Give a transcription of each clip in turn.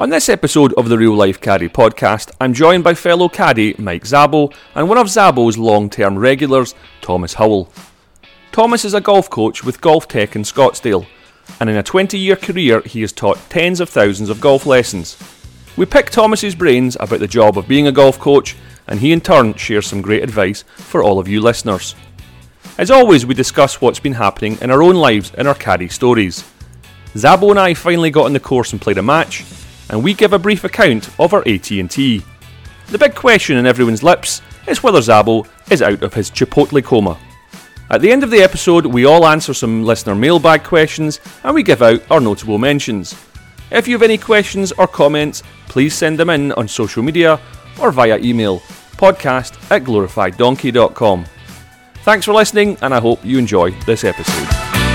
On this episode of the Real Life Caddy podcast, I'm joined by fellow caddy Mike Szabo and one of Szabo's long-term regulars, Thomas Howell. Thomas is a golf coach with Golf Tech in Scottsdale, and in a 20-year career he has taught tens of thousands of golf lessons. We pick Thomas's brains about the job of being a golf coach, and he in turn shares some great advice for all of you listeners. As always, we discuss what's been happening in our own lives and our caddy stories. Szabo and I finally got on the course and played a match, and we give a brief account of our AT&T. The big question on everyone's lips is whether Szabo is out of his Chipotle coma. At the end of the episode, we all answer some listener mailbag questions and we give out our notable mentions. If you have any questions or comments, please send them in on social media or via email, podcast@glorifieddonkey.com. Thanks for listening, and I hope you enjoy this episode.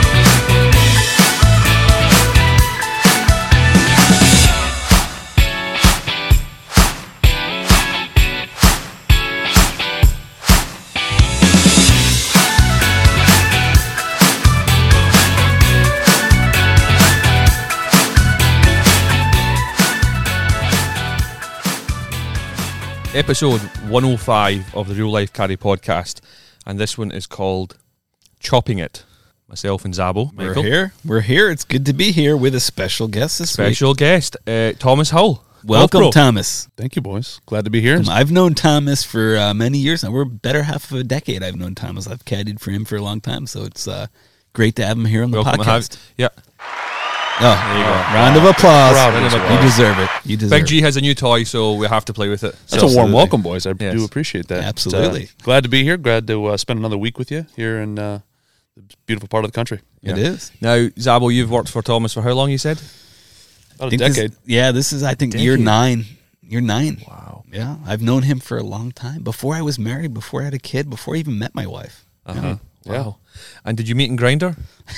Episode 105 of the Real Life Caddy podcast, and this one is called Chopping It. Myself and Szabo. Michael. We're here. It's good to be here with a special guest this week. Special guest, Thomas Howell. Welcome, Thomas. Thank you, boys. Glad to be here. I've known Thomas for many years now. We're better half of a decade I've known Thomas. I've caddied for him for a long time, so it's great to have him here on the podcast. Yeah. Oh, there you go. Round of applause. You deserve it. Big G has a new toy, so we have to play with it. That's a warm welcome, boys. I do appreciate that. Absolutely. Glad to be here. Glad to spend another week with you here in the beautiful part of the country. It is. Now, Szabo, you've worked for Thomas for how long, you said? About a decade. This is, I think, year 9. Year 9. Wow. Yeah. I've known him for a long time. Before I was married, before I had a kid, before I even met my wife. Uh-huh. Wow. And did you meet in Grindr?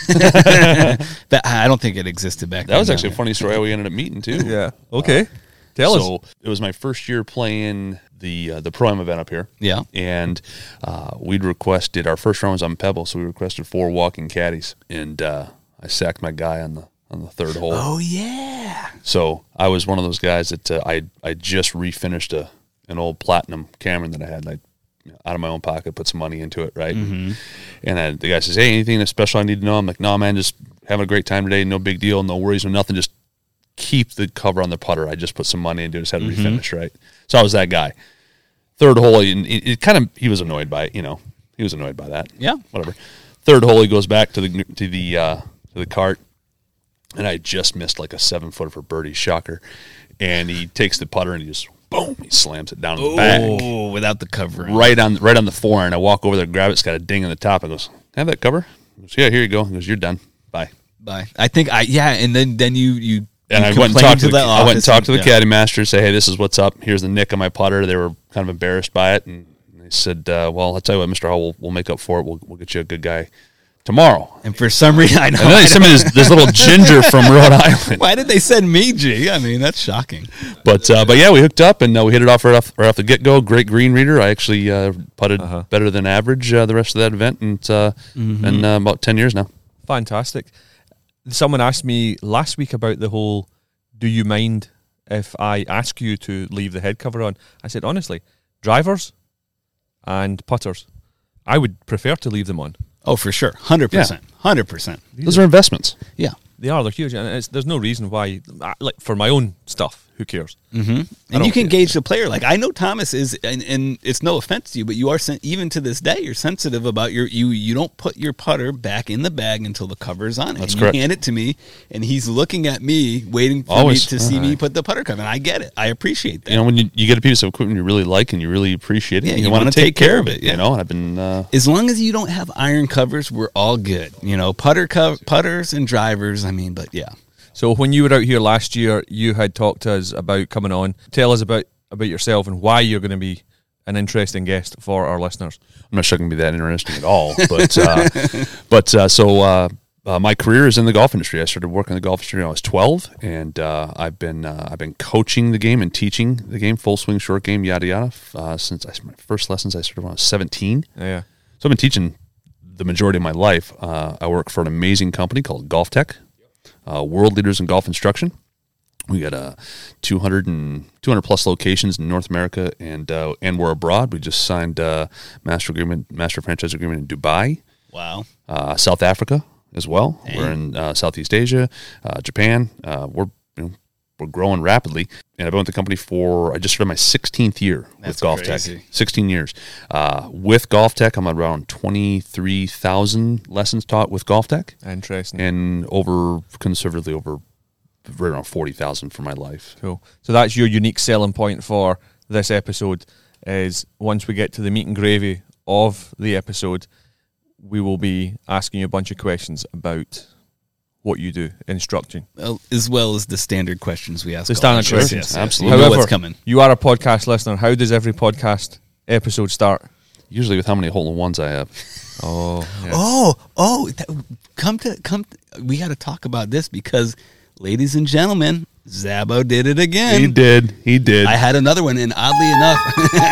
I don't think it existed back then. That was actually a funny story how we ended up meeting, too. Yeah. Okay. Tell us. So it was my first year playing the Pro-Am event up here. Yeah. And we'd requested, our first round was on Pebble, so we requested 4 walking caddies. And I sacked my guy on the third hole. Oh, yeah. So I was one of those guys that I just refinished an old Platinum Cameron that I had. I out of my own pocket, put some money into it, right? Mm-hmm. And then the guy says, "Hey, anything special I need to know?" I'm like, "No, man, just having a great time today. No big deal, no worries, no nothing. Just keep the cover on the putter. I just put some money into it, just had to refinish, right?" So I was that guy. Third hole, it kind of, he was annoyed by it, he was annoyed by that. Yeah, whatever. Third hole, he goes back to the cart, and I just missed like a 7-footer for birdie, shocker. And he takes the putter and he just boom, he slams it down in the bag. Oh, without the covering. Right on the forehand. I walk over there, grab it, it's got a ding in the top. I goes, "Have that cover?" He goes, "Yeah, here you go." He goes, "You're done. Bye." I think and then you and I went and talked to the caddy master and say, "Hey, this is what's up. Here's the nick on my putter." They were kind of embarrassed by it, and they said, "Well, I'll tell you what, Mr. Howell, we'll make up for it. We'll get you a good guy tomorrow." And for some reason, I know. And then they sent me this little ginger from Rhode Island. Why did they send me, G? I mean, that's shocking. But yeah, we hooked up and we hit it off right off the get go. Great green reader. I actually putted better than average the rest of that event, and been about 10 years now. Fantastic. Someone asked me last week about the whole, "Do you mind if I ask you to leave the head cover on?" I said, honestly, drivers and putters, I would prefer to leave them on. Oh, for sure. 100%. 100%. Those are investments. Yeah. They are. They're huge. And there's no reason why, like for my own stuff, who cares? Mm-hmm. And you can gauge the player. Like, I know Thomas is, and it's no offense to you, but you are, even to this day, you're sensitive about you don't put your putter back in the bag until the cover's on it. That's and correct. You hand it to me, and he's looking at me, waiting for me to see me put the putter cover. And I get it. I appreciate that. When you get a piece of equipment you really like and you really appreciate it, yeah, you want to take care of it. Yeah. And I've been... as long as you don't have iron covers, we're all good. Putters and drivers, but yeah. So when you were out here last year, you had talked to us about coming on. Tell us about yourself and why you're going to be an interesting guest for our listeners. I'm not sure it can be that interesting at all, but my career is in the golf industry. I started working in the golf industry when I was 12, and I've been coaching the game and teaching the game, full swing, short game, yada yada. Since my first lessons I started when I was 17. Yeah. So I've been teaching the majority of my life. I work for an amazing company called Golf Tech, world leaders in golf instruction. We got 200 plus locations in North America, and we're abroad. We just signed a master franchise agreement in Dubai. Wow. South Africa as well. Dang. We're in Southeast Asia, Japan. We're growing rapidly, and I've been with the company I just started my 16th year with Golf crazy. Tech. 16 years with Golf Tech. I'm around 23,000 lessons taught with Golf Tech, Interesting. and conservatively over right around 40,000 for my life. Cool. So that's your unique selling point for this episode. Is once we get to the meat and gravy of the episode, we will be asking you a bunch of questions about what you do, instructing. As well as the standard questions we ask. The standard golfers. questions. Yes. Absolutely. You know However, what's coming. you are a podcast listener. How does every podcast episode start? Usually with how many hole-in-ones I have. Oh, yeah. We got to talk about this because, ladies and gentlemen, Zabo did it again. He did. I had another one, and oddly enough,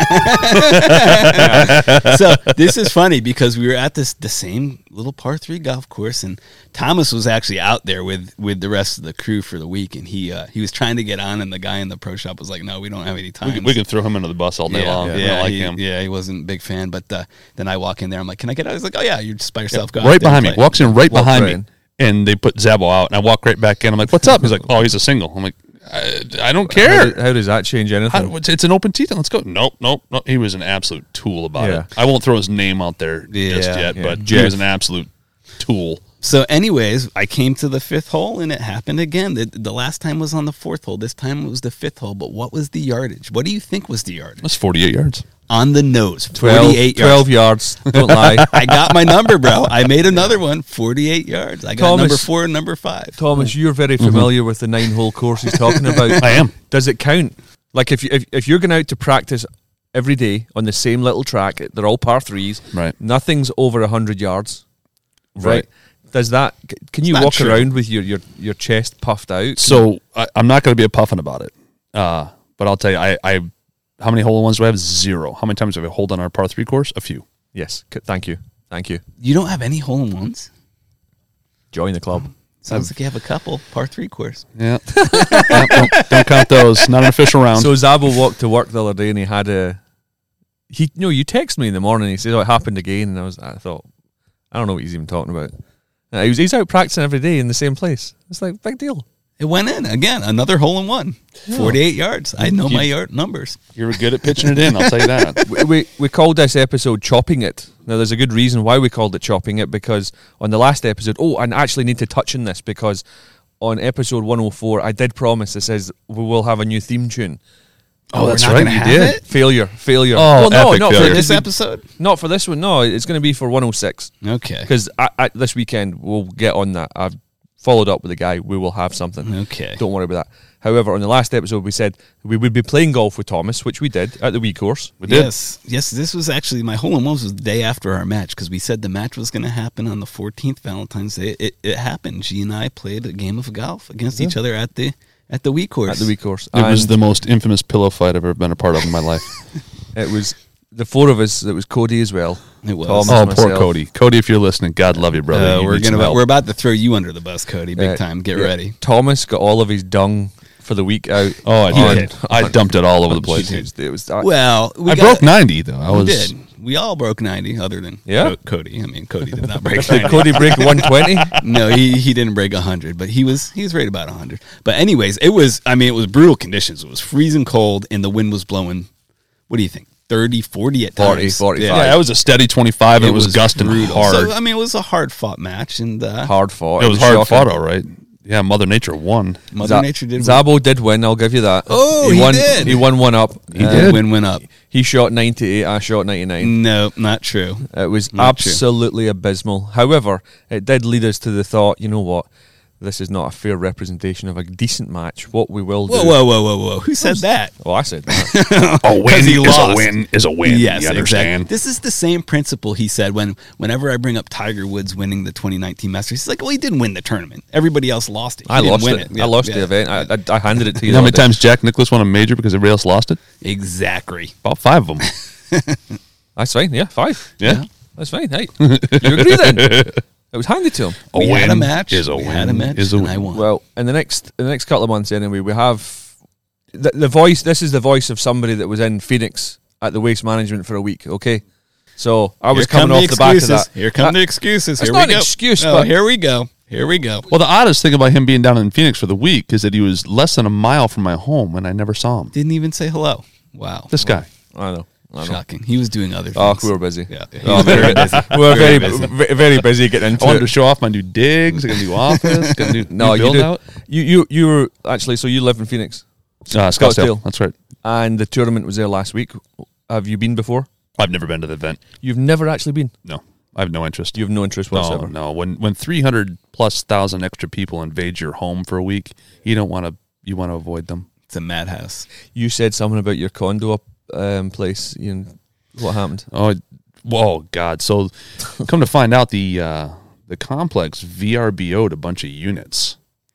so this is funny because we were at the same little par 3 golf course, and Thomas was actually out there with the rest of the crew for the week, and he was trying to get on, and the guy in the pro shop was like, "No, we don't have any time. We can throw him into the bus all day long. We don't like him. Yeah, he wasn't a big fan, but then I walk in there, I'm like, "Can I get out?" He's like, "Oh yeah, you're just by yourself." Go out Right there and behind me. play." Walks in right Walks behind right me. in. And they put Zabo out, and I walk right back in. I'm like, "What's up?" He's like, "Oh, he's a single." I'm like, I don't care. How does that change anything? It's an open tee. Let's go. Nope. He was an absolute tool about Yeah. it. I won't throw his name out there just yet, yeah. but he Jeff. was an absolute tool. So, anyways, I came to the 5th hole, and it happened again. The last time was on the 4th hole. This time it was the 5th hole. But what was the yardage? What do you think was the yardage? That's 48 yards. On the nose, 12 48 yards. yards. Don't lie. I got my number, bro. I made another one, 48 yards. I got Thomas- number 4 and number 5. Thomas, you're very familiar with the 9-hole course he's talking about. I am. Does it count? Like if you're going out to practice every day on the same little track, they're all par 3s. Right. Nothing's over 100 yards. Right. Does that? Can you not walk true. around with your chest puffed out? So I'm not going to be a puffin about it. But I'll tell you, I how many hole-in-ones do I have? 0. How many times have I holed on our par 3 course? A few. Yes. Thank you. You don't have any hole-in-ones? Join the club. Sounds like you have a couple. Par 3 course. Yeah. don't count those. Not an official round. So Zabo walked to work the other day and he had you texted me in the morning. He said, "Oh, it happened again," and I thought, I don't know what he's even talking about. He's out practicing every day in the same place. It's like big deal. It went in. Again, another hole-in-one. 48 yards. I know my yard numbers. You're good at pitching it in, I'll tell you that. We called this episode Chopping It. Now, there's a good reason why we called it Chopping It, because on the last episode, and I actually need to touch on this, because on episode 104, I did promise, it says we will have a new theme tune. Oh, that's we're not right, gonna you have did. it? Failure. Oh, no, epic not failure. for This episode? Not for this one, no. It's going to be for 106. Okay. Because this weekend, we'll get on that. I've followed up with the guy. We will have something. Okay. Don't worry about that. However, on the last episode, we said we would be playing golf with Thomas, which we did at the wee course. We did. Yes. This was actually my hole-in-one was the day after our match because we said the match was going to happen on the 14th, Valentine's Day. It happened. G and I played a game of golf against each other at the wee course. At the wee course. It was And the most infamous pillow fight I've ever been a part of in my life. it was the four of us. It was Cody as well. It was. Thomas, Oh, myself. poor Cody. Cody, if you're listening, God love you, brother. You need some help. We're about to throw you under the bus, Cody. Big time. Get Yeah. ready. Thomas got all of his dung for the week out. Oh, I He did. did. I dumped it all over the place. It was Well, I broke 90, though. We did. We all broke 90, other than Yeah? Cody. I mean, Cody did not break Did 90. Cody break 120? No, he didn't break 100, but he was right about 100. But anyways, it was brutal conditions. It was freezing cold, and the wind was blowing. What do you think? 30, 40 at 40, times. 45. Yeah, it was a steady 25. It was gusting brutal. hard. So, I mean, it was a hard fought match, and Hard fought. it was hard shocking. fought, all right. Yeah, Mother Nature won. Mother Nature did. Zabo did win. I'll give you that. Oh, he won. did. He won one up. He did. Win went up. He shot 98. I shot 99. No, not true. It was Not true. absolutely abysmal. However, it did lead us to the thought, you know what? This is not a fair representation of a decent match. What we will do... Whoa. Who said that? Well, I said that. A win he is lost. a win is a win. Yes, you exactly. understand? This is the same principle he said whenever I bring up Tiger Woods winning the 2019 Masters. He's like, well, he didn't win the tournament. Everybody else lost it. He I didn't lost win it. Yeah, I lost yeah. the event. I handed it to you. You know how many the other day. times Jack Nicklaus won a major because everybody else lost it? Exactly. About 5 of them. That's fine. Yeah, 5. Yeah. That's fine. Hey, you agree then? It was handed to him. A We had a win match. is a We win had a match, is a and win. I won. Well, in the next couple of months, anyway, we have the voice. This is the voice of somebody that was in Phoenix at the Waste Management for a week. Okay, so I was Here come coming off the back of that. Here come the excuses. It's Here not we an go. excuse, Oh, but here we go. Here we go. Well, the oddest thing about him being down in Phoenix for the week is that he was less than a mile from my home, and I never saw him. Didn't even say hello. Wow. This guy. I know. Shocking. He was doing other Oh, things. we were busy. Yeah. Oh, very busy. We were very, busy. very busy getting I into wanted to it. show off my new digs, I got a new office, got a new, No, new you build did. out. You were actually. So you live in Phoenix, Scottsdale. That's right. and the tournament was there last week. Have you been before? I've never been to the event. You've never actually been. No, I have no interest. You have no interest whatsoever. No. When 300,000+ extra people invade your home for a week, you want to avoid them. It's a madhouse. You said something about your condo up place. What happened? Oh, whoa, God! So, come to find out, the complex VRBO'd a bunch of units,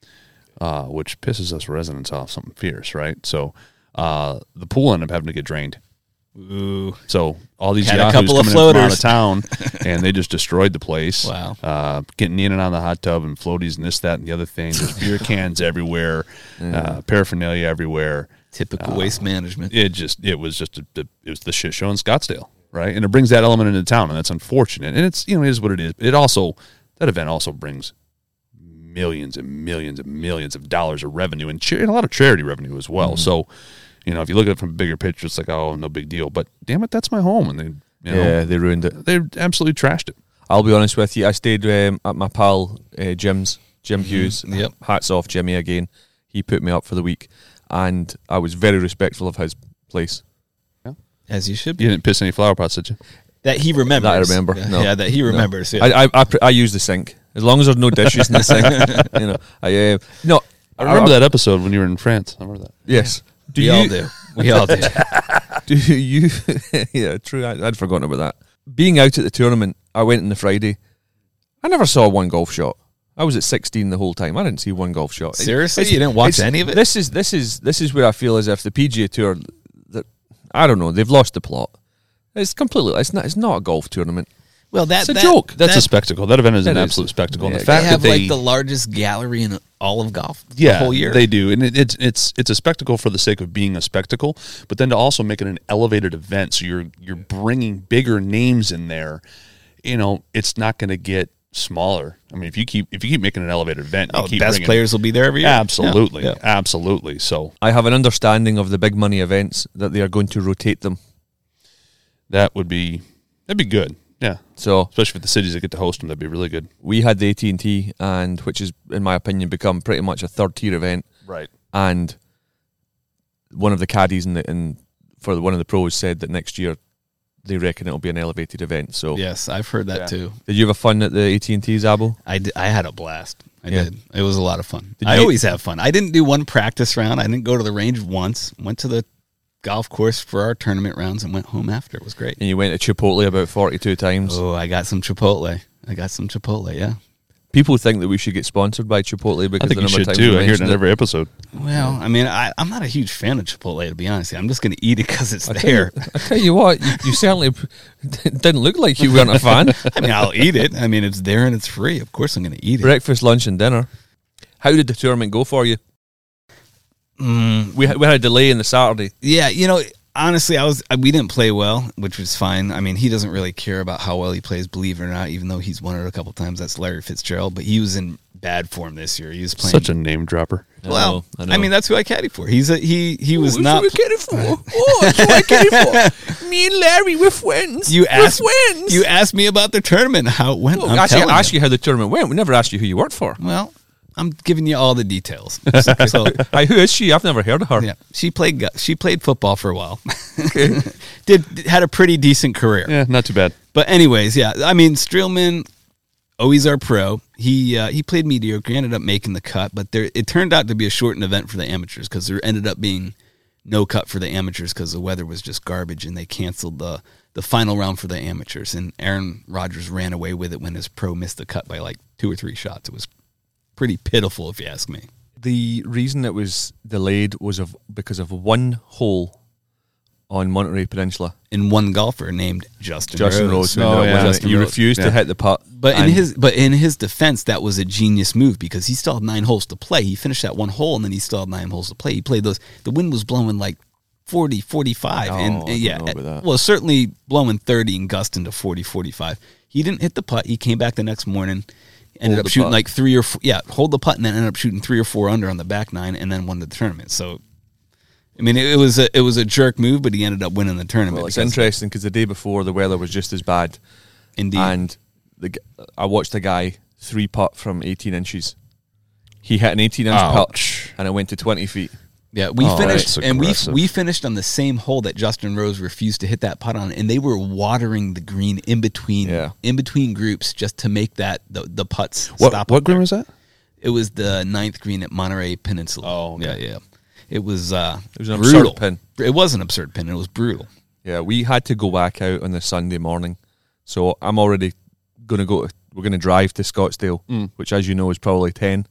which pisses us residents off something fierce, right? So, the pool ended up having to get drained. Ooh. So all these Had a yahoos couple of coming in from out of floaters. town, and they just destroyed the place. Wow. Getting in and out of the hot tub and floaties and this, that, and the other thing. There's beer cans everywhere, paraphernalia everywhere. Typical waste management. It was the shit show in Scottsdale, right? And it brings that element into town, and that's unfortunate. And it's, it is what it is. It also, that event also brings millions and millions and millions of dollars of revenue and a lot of charity revenue as well. So, if you look at it from a bigger picture, it's like, oh, no big deal. But damn it, that's my home, and They ruined it. they absolutely trashed it. I'll be honest with you. I stayed at my pal Jim's, Jim Hughes. Yep. Hats off, Jimmy, again. He put me up for the week, and I was very respectful of his place. As you should be. You didn't piss any flower pots, did you? That he remembers. That I remember. Yeah, No. yeah, that he remembers. Yeah. I use the sink as long as there's no dishes in the sink. I remember that episode when you were in France. I remember that. Yes. We all do. We all do. Do you? Yeah, true. I'd forgotten about that. Being out at the tournament, I went on the Friday. I never saw one golf shot. I was at 16 the whole time. I didn't see one golf shot. Seriously? You didn't watch any of it? This is where I feel as if the PGA Tour, I don't know, they've lost the plot. It's completely. It's not a golf tournament. Well, It's a joke. That's a spectacle. That event is an It is. absolute spectacle. And Yeah, the They fact have that they like the largest gallery in all of golf yeah, the whole year. they do, and it's a spectacle for the sake of being a spectacle, but then to also make it an elevated event, so you're bringing bigger names in there. It's not going to get smaller. I mean, if you keep making an elevated event, you keep best bringing, players will be there every year. Absolutely, Yeah. absolutely. So I have an understanding of the big money events that they are going to rotate them. that'd be good. Yeah, So especially for the cities that get to host them, that'd be really good. we had the AT&T, and which has, in my opinion, become pretty much a third tier event. Right. And one of the caddies for one of the pros said that next year they reckon it'll be an elevated event. So Yes, I've heard that Yeah. too. did you have a fun at the AT&T, Zabo? I had a blast. I Yeah. did. It was a lot of fun. Did I you- always have fun. I didn't do one practice round. I didn't go to the range once. Went to the golf course for our tournament rounds and went home after. It was great. And you went to Chipotle about 42 times. Oh, I got some Chipotle. Yeah. People think that we should get sponsored by Chipotle because I think the you number should of times too. we I hear it mentioned in every episode. Well, I mean, I'm not a huge fan of Chipotle, to be honest. I'm just going to eat it because it's I tell there. you- I tell you what, you certainly didn't look like you weren't a fan. I mean, I'll eat it. I mean, it's there and it's free. Of course I'm going to eat it. Breakfast, lunch, and dinner. How did the tournament go for you? We had a delay in the Saturday. Yeah, honestly, we didn't play well, which was fine. I mean, he doesn't really care about how well he plays, believe it or not, even though he's won it a couple times. That's Larry Fitzgerald, but he was in bad form this year. He was playing Such a name dropper. well. I know. I mean, that's who I caddy for. He was not. That's what I get it for. Oh, that's what I get it for. Me and Larry, we're friends. You asked we're friends. You asked me about the tournament, how it went. Well, I'm actually, telling I asked you how the tournament went. We never asked you who you worked for. Well, I'm giving you all the details. So, Who is she? I've never heard of her. yeah, she played football for a while. Had a pretty decent career. Yeah, not too bad. But anyways, yeah, I mean, Streelman, always our pro. He played mediocre, he ended up making the cut, but it turned out to be a shortened event for the amateurs because there ended up being no cut for the amateurs because the weather was just garbage, and they canceled the final round for the amateurs. And Aaron Rodgers ran away with it when his pro missed the cut by like 2 or 3 shots. It was pretty pitiful, if you ask me. The reason it was delayed was because of one hole on Monterey Peninsula. In one golfer named Justin Rose. Justin He Rose. refused to hit the putt. But in his defense, that was a genius move because he still had 9 holes to play. He finished that one hole, and then he still had 9 holes to play. He played those. The wind was blowing like 40, 45. Oh, and I don't know about that. well, certainly blowing 30 and gusting to 40, 45. He didn't hit the putt. He came back the next morning, ended up shooting like 3 or 4. Yeah, hold the putt, and then ended up shooting 3 or 4 under on the back 9, and then won the tournament. So, I mean, it was a jerk move, but he ended up winning the tournament. Well, it's interesting because the day before the weather was just as bad. Indeed. And I watched a guy 3-putt from 18 inches. He hit an 18-inch putt, and it went to 20 feet. Yeah, we finished, that's and aggressive. we finished on the same hole that Justin Rose refused to hit that putt on, and they were watering the green in between groups just to make the putts stop. What green was that? It was the 9th green at Monterey Peninsula. Oh, okay. yeah. It was an brutal. absurd pin. It was an absurd pin. It was brutal. Yeah, we had to go back out on the Sunday morning, so I'm already going to go. We're going to drive to Scottsdale, which, as you know, is probably 10,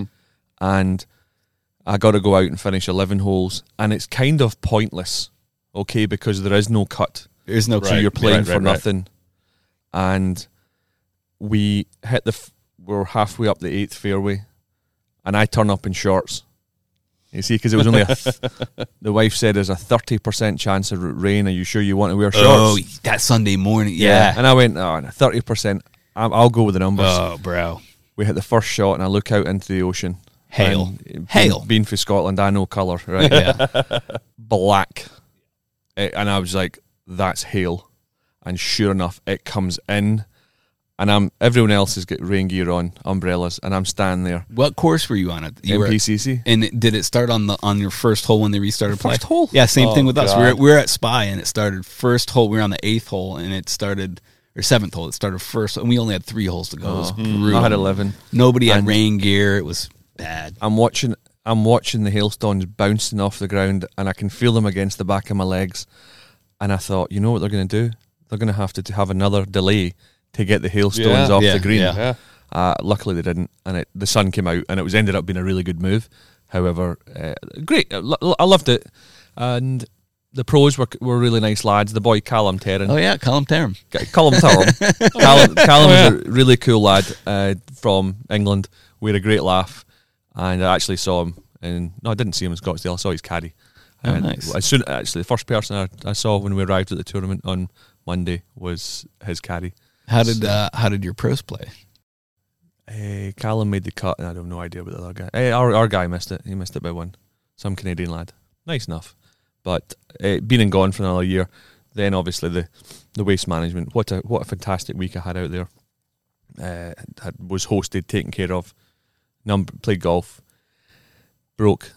and I got to go out and finish 11 holes, and it's kind of pointless, okay, because there is no cut. There's no So you're playing for nothing. And we hit we're halfway up the 8th fairway, and I turn up in shorts. You see, because it was only the wife said there's a 30% chance of rain. Are you sure you want to wear shorts? Oh, that Sunday morning, yeah. And I went, 30%. I'll go with the numbers. Oh, bro. We hit the first shot, and I look out into the ocean. Hail. And being from Scotland, I know colour, right? Yeah. Black. And I was like, that's hail. And sure enough, it comes in. And everyone else has got rain gear on, umbrellas, and I'm standing there. What course were you on? MPCC. And did it start on your first hole when they restarted play? First hole. Yeah, same thing with us. God. We were at Spy, and it started first hole. We were on the 8th hole, and it started, or 7th hole. It started first, and we only had 3 holes to go. It was brutal. I had 11. Nobody had rain gear. It was bad. I'm watching the hailstones bouncing off the ground, and I can feel them against the back of my legs. And I thought, you know what they're going to do? They're going to have another delay to get the hailstones off the green. Yeah. Luckily they didn't, and the sun came out, and it ended up being a really good move. However, great, I loved it, and the pros were really nice lads. The boy Callum Terran. Oh yeah, Callum Terran. Callum is a really cool lad from England. We had a great laugh, and I actually saw him. I didn't see him in Scottsdale. I saw his caddy. Oh, nice. The first person I saw when we arrived at the tournament on Monday was his caddy. How did your pros play? Callum made the cut, and I have no idea about the other guy. Our guy missed it. He missed it by 1. Some Canadian lad. Nice enough. But been and gone for another year. Then obviously the waste management. What a fantastic week I had out there. Was hosted, taken care of. Played golf. Broke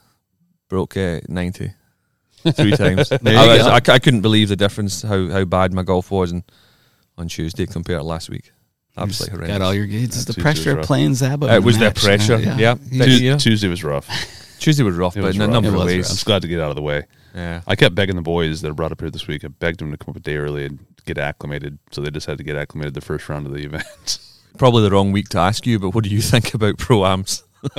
90 3 times. I couldn't believe the difference, how bad my golf was on Tuesday compared to last week. Absolutely horrendous. Got all your it's the Tuesday pressure was of playing Zabo. It was the pressure. Yeah. Tuesday was rough. Tuesday was rough, but in a number of ways. I'm just glad to get out of the way. Yeah. I kept begging the boys that are brought up here this week. I begged them to come up a day early and get acclimated. So they just had to get acclimated the first round of the event. Probably the wrong week to ask you, but what do you think about Pro-Ams?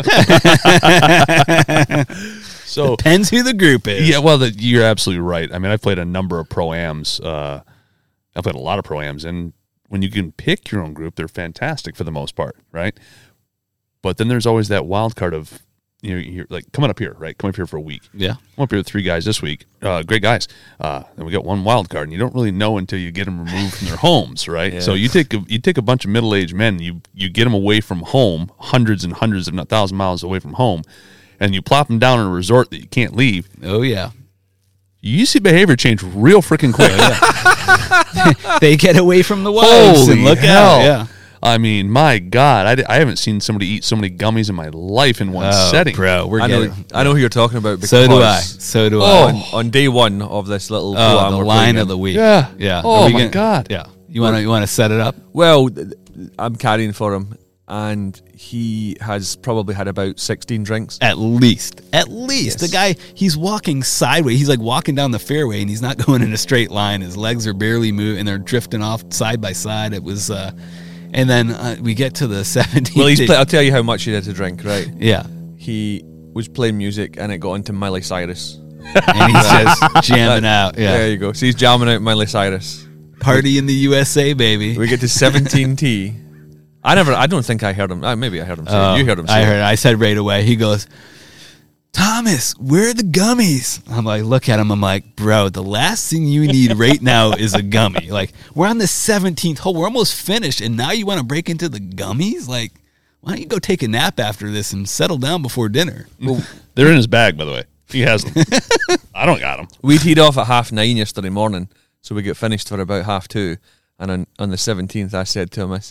So depends who the group is. Yeah, well, you're absolutely right. I mean, I've played a number of Pro-Ams. I've played a lot of Pro-Ams, and when you can pick your own group, they're fantastic for the most part, right? But then there's always that wild card of, you're like coming up here, right? Come up here for a week. Yeah. I'm up here with 3 guys this week. Great guys. Then we got one wild card, and you don't really know until you get them removed from their homes, right? Yeah. So you take a bunch of middle-aged men, you get them away from home, hundreds and hundreds, if not 1,000 miles away from home, and you plop them down in a resort that you can't leave. Oh yeah. You see behavior change real freaking quick. They get away from the wives Holy and look hell. out. Yeah. I mean, my God, I haven't seen somebody eat so many gummies in my life in one setting. Bro, I know who you're talking about. Because So do I. On day 1 of this little Oh, Pro-Am the we're line playing of the week. Yeah. Yeah. Oh, Are we my God. Yeah. You want to set it up? Well, I'm caddying for him, and he has probably had about 16 drinks. At least. Yes. The guy, he's walking sideways. He's like walking down the fairway, and he's not going in a straight line. His legs are barely moving, and they're drifting off side by side. It was, and then we get to the 17th. Well, I'll tell you how much he had to drink, right? Yeah. He was playing music, and it got into Miley Cyrus. and he's just jamming out. Yeah, There you go. So he's jamming out Miley Cyrus. party in the USA, baby. We get to 17T. I don't think I heard him. Maybe I heard him say it. You heard him say it. I said right away. He goes, Thomas, where are the gummies? I'm like, look at him. I'm like, bro, the last thing you need right now is a gummy. Like, we're on the 17th hole. We're almost finished, and now you want to break into the gummies? Like, why don't you go take a nap after this and settle down before dinner? They're in his bag, by the way. He has them. I don't got them. We teed off at 9:30 yesterday morning, so we get finished for about 2:30. And on the 17th, I said to him,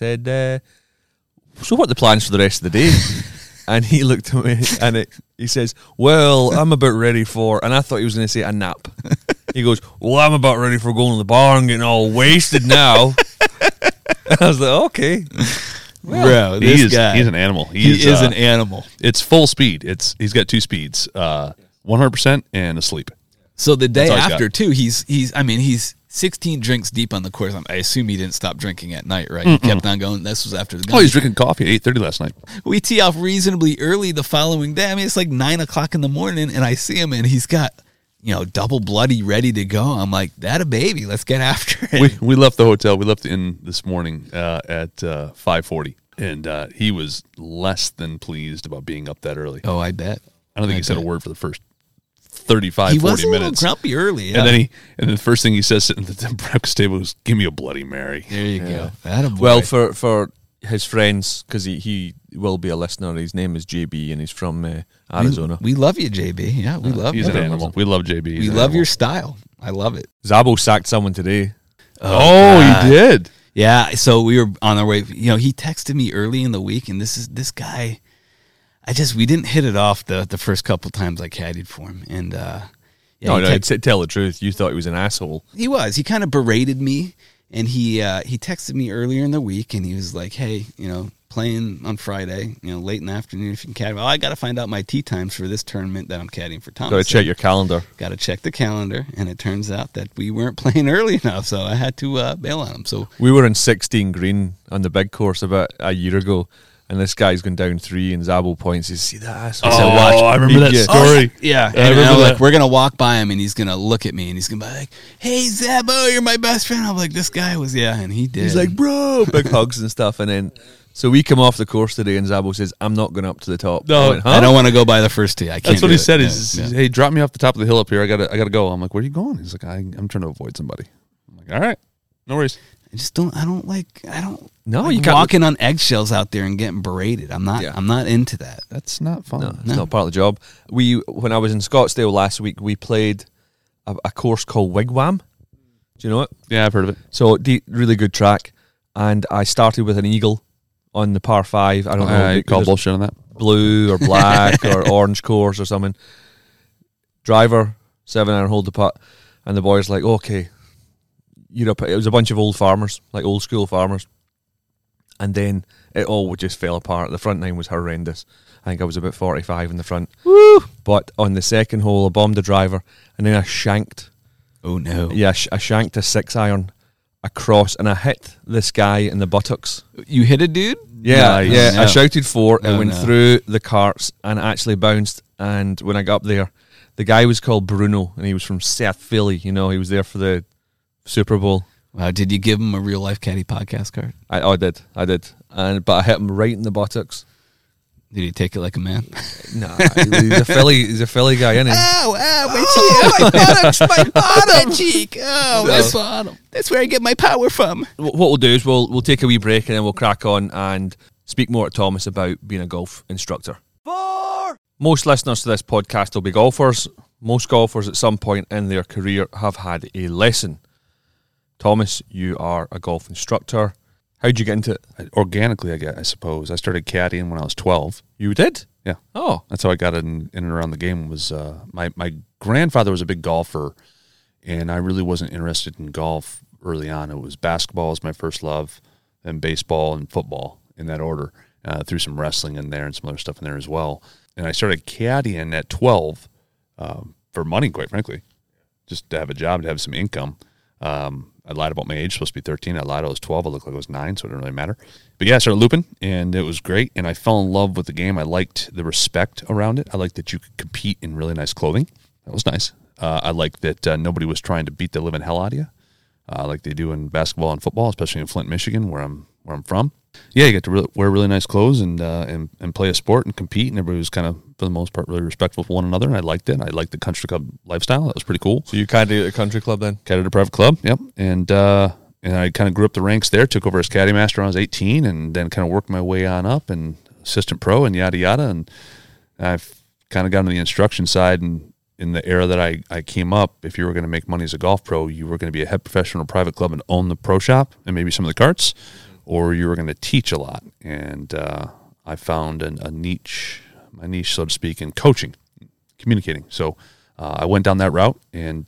so what are the plans for the rest of the day? And he looked at me and he says, well, I'm about ready for, and I thought he was going to say a nap. He goes, well, I'm about ready for going to the bar and getting all wasted now. I was like, okay. Bro, this guy. He's an animal. He is an animal. It's full speed. He's got 2 speeds, 100% and asleep. So the day That's all he's after, got. too, he's 16 drinks deep on the course. I assume he didn't stop drinking at night, right? He kept on going. This was after the Oh, he's drinking coffee at 8:30 last night. We tee off reasonably early the following day. I mean, it's like 9 o'clock in the morning, and I see him, and he's got, double bloody ready to go. I'm like, that a baby. Let's get after it. We left the hotel. We left the inn this morning at 5:40, and he was less than pleased about being up that early. Oh, I bet. I don't think he said a word for the first 35, He 40 was a little minutes. grumpy early, yeah. And then the first thing he says sitting at the breakfast table is, "Give me a Bloody Mary." There you go. Attaboy. Well, for his friends, because he will be a listener, his name is JB and he's from Arizona. We love you, JB. Yeah, we love He's you. an animal. We love JB. We love your style. I love it. Zabo sacked someone today. Oh, he did. Yeah, so we were on our way. He texted me early in the week, and this guy. We didn't hit it off the first couple times I caddied for him, and Tell the truth. You thought he was an asshole. he was. He kind of berated me, and he texted me earlier in the week, and he was like, "Hey, playing on Friday, late in the afternoon if you can caddy." Well, I got to find out my tee times for this tournament that I'm caddying for Thomas. Got to check your calendar. Got to check the calendar, and it turns out that we weren't playing early enough, so I had to bail on him. So We were in 16 green on the big course about a year ago, and this guy's going down 3, and Zabo points. He says, "See that asshole?" said, "Watch." I remember that Yeah. story. yeah, I and remember I'm that. like, we're gonna walk by him, and he's gonna look at me, and he's gonna be like, "Hey, Zabo, you're my best friend." I'm like, this guy was, and he did. He's like, "Bro," big hugs and stuff, and then so we come off the course today, and Zabo says, "I'm not going up to the top." No, I went, "Huh?" I don't want to go by the first tee. I can't. That's what do he it. said. Yeah, He says, yeah. "Hey, drop me off the top of the hill up here. I gotta go." I'm like, "Where are you going?" He's like, "I'm trying to avoid somebody." I'm like, "All right, no worries." I don't like No, like you can't- walking on eggshells out there and getting berated. I'm not. Yeah. I'm not into that. That's not fun. No, it's not part of the job. When I was in Scottsdale last week, we played a course called Wigwam. Do you know it? Yeah, I've heard of it. So really good track, and I started with an eagle on the par 5. I don't know. You call there's bullshit on that. blue or black or orange course or something. Driver 7-iron hold the putt, and the boys like, okay, it was a bunch of old farmers, like old school farmers, and then it all just fell apart. The front nine was horrendous. I think I was about 45 in the front. Woo! But on the second hole, I bombed the driver, and then I shanked. Oh no! Yeah, I shanked a 6-iron across, and I hit this guy in the buttocks. You hit a dude? Yeah, Nice. yeah. No. I shouted 4. It Oh, went no. through the carts and actually bounced. And when I got up there, the guy was called Bruno, and he was from South Philly. He was there for the Super Bowl. Wow! Did you give him a Real Life Caddy podcast card? I did, but I hit him right in the buttocks. Did he take it like a man? Nah, he's a Philly guy, isn't he? my buttocks, my bottom cheek. Oh, my bottom. That's where I get my power from. What we'll do is we'll take a wee break and then we'll crack on and speak more to Thomas about being a golf instructor. Most listeners to this podcast will be golfers. Most golfers at some point in their career have had a lesson. Thomas, you are a golf instructor. How'd you get into it? Organically, I suppose. I started caddying when I was 12. You did? Yeah. Oh. That's how I got in and around the game. Was my grandfather was a big golfer, and I really wasn't interested in golf early on. It was basketball was my first love, then baseball and football in that order. Threw some wrestling in there and some other stuff in there as well. And I started caddying at 12 for money, quite frankly, just to have a job, to have some income. I lied about my age, supposed to be 13. I lied, I was 12. I looked like I was 9, so it didn't really matter. But yeah, I started looping, and it was great, and I fell in love with the game. I liked the respect around it. I liked that you could compete in really nice clothing. That was nice. I like that nobody was trying to beat the living hell out of you, like they do in basketball and football, especially in Flint, Michigan, where I'm from. Yeah, you get to wear really nice clothes and play a sport and compete, and everybody was kind of, for the most part, really respectful of one another, and I liked it. I liked the country club lifestyle. That was pretty cool. So you caddied at a country club then? Caddied at a private club, yep. And I kind of grew up the ranks there, took over as caddy master when I was 18, and then kind of worked my way on up, and assistant pro and yada yada. And I've kind of gotten to the instruction side, and in the era that I came up, if you were going to make money as a golf pro, you were going to be a head professional in a private club and own the pro shop and maybe some of the carts, or you were going to teach a lot. And I found my niche, so to speak, in coaching, communicating. So I went down that route, and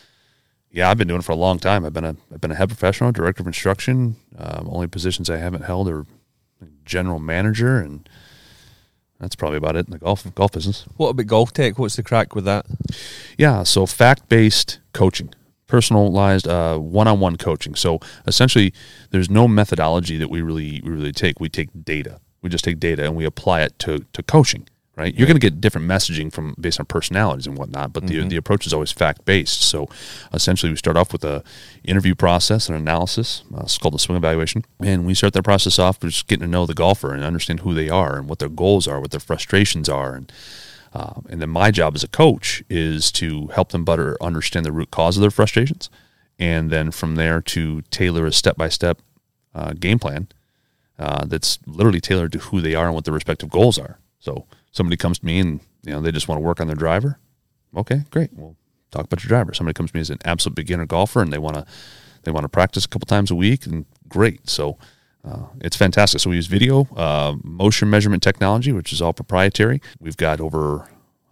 I've been doing it for a long time. I've been a head professional, director of instruction. Only positions I haven't held are general manager, and that's probably about it in the golf business. What about Golf Tech? What's the crack with that? Yeah, so fact-based coaching, personalized one-on-one coaching. So essentially, there's no methodology that we really take. We take data. We just take data and we apply it to coaching. Right? You're going to get different messaging based on personalities and whatnot, but the approach is always fact-based. So essentially we start off with a interview process and analysis. It's called the swing evaluation. And we start that process off with just getting to know the golfer and understand who they are and what their goals are, what their frustrations are. And then my job as a coach is to help them better understand the root cause of their frustrations. And then from there to tailor a step-by-step game plan that's literally tailored to who they are and what their respective goals are. So somebody comes to me and they just want to work on their driver. Okay, great. We'll talk about your driver. Somebody comes to me as an absolute beginner golfer and they want to practice a couple times a week, and great. So it's fantastic. So we use video, motion measurement technology, which is all proprietary. We've got over,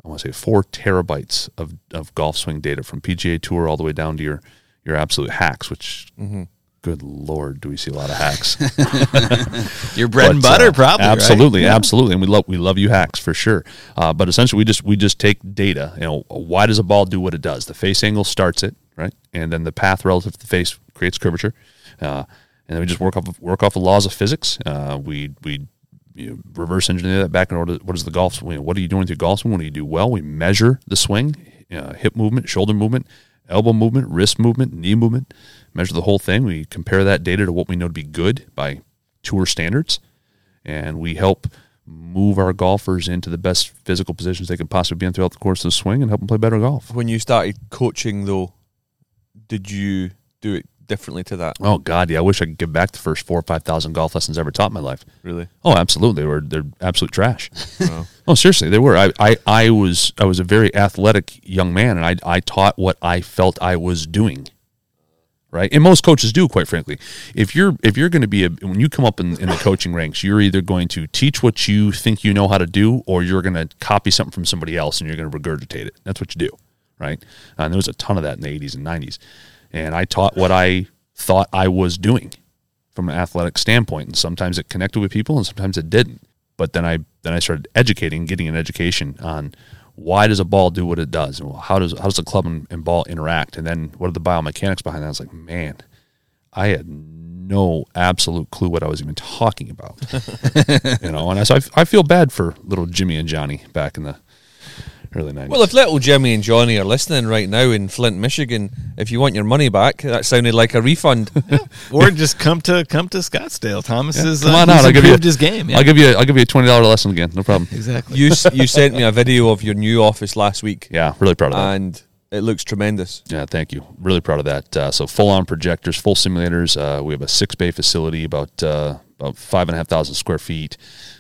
4 terabytes of golf swing data from PGA Tour all the way down to your absolute hacks, which good Lord, do we see a lot of hacks? Your bread and butter, probably. Absolutely, right? Yeah. absolutely, and we love you hacks for sure. But essentially, we just take data. Why does a ball do what it does? The face angle starts it, right, and then the path relative to the face creates curvature, and then we just work off the laws of physics. We reverse engineer that back in order. What is the golf swing? What are you doing with your golf swing? What do you do well? We measure the swing, hip movement, shoulder movement, elbow movement, wrist movement, knee movement. Measure the whole thing. We compare that data to what we know to be good by tour standards, and we help move our golfers into the best physical positions they can possibly be in throughout the course of the swing and help them play better golf. When you started coaching, though, did you do it differently to that? Oh, God, yeah. I wish I could give back the first 4,000 or 5,000 golf lessons I ever taught in my life. Really? Oh, absolutely. They're absolute trash. Oh. Oh, seriously, they were. I was a very athletic young man, and I taught what I felt I was doing. Right, and most coaches do, quite frankly. If you're going to be when you come up in the coaching ranks, you're either going to teach what you think you know how to do, or you're going to copy something from somebody else and you're going to regurgitate it. That's what you do, right? And there was a ton of that in the 80s and 90s. And I taught what I thought I was doing from an athletic standpoint, and sometimes it connected with people, and sometimes it didn't. But then I started getting an education on why does a ball do what it does? And how does the club and ball interact? And then what are the biomechanics behind that? I was like, man, I had no absolute clue what I was even talking about. And so I feel bad for little Jimmy and Johnny back in the early 90s. Well, if little Jimmy and Johnny are listening right now in Flint, Michigan, if you want your money back, that sounded like a refund. Or just come to Scottsdale. Thomas is come on out. I'll improved his game. Yeah. I'll give you a $20 lesson again. No problem. Exactly. You sent me a video of your new office last week. Yeah, really proud of that. And it looks tremendous. Yeah, thank you. Really proud of that. So full-on projectors, full simulators. We have a 6-bay facility, about 5,500 square feet.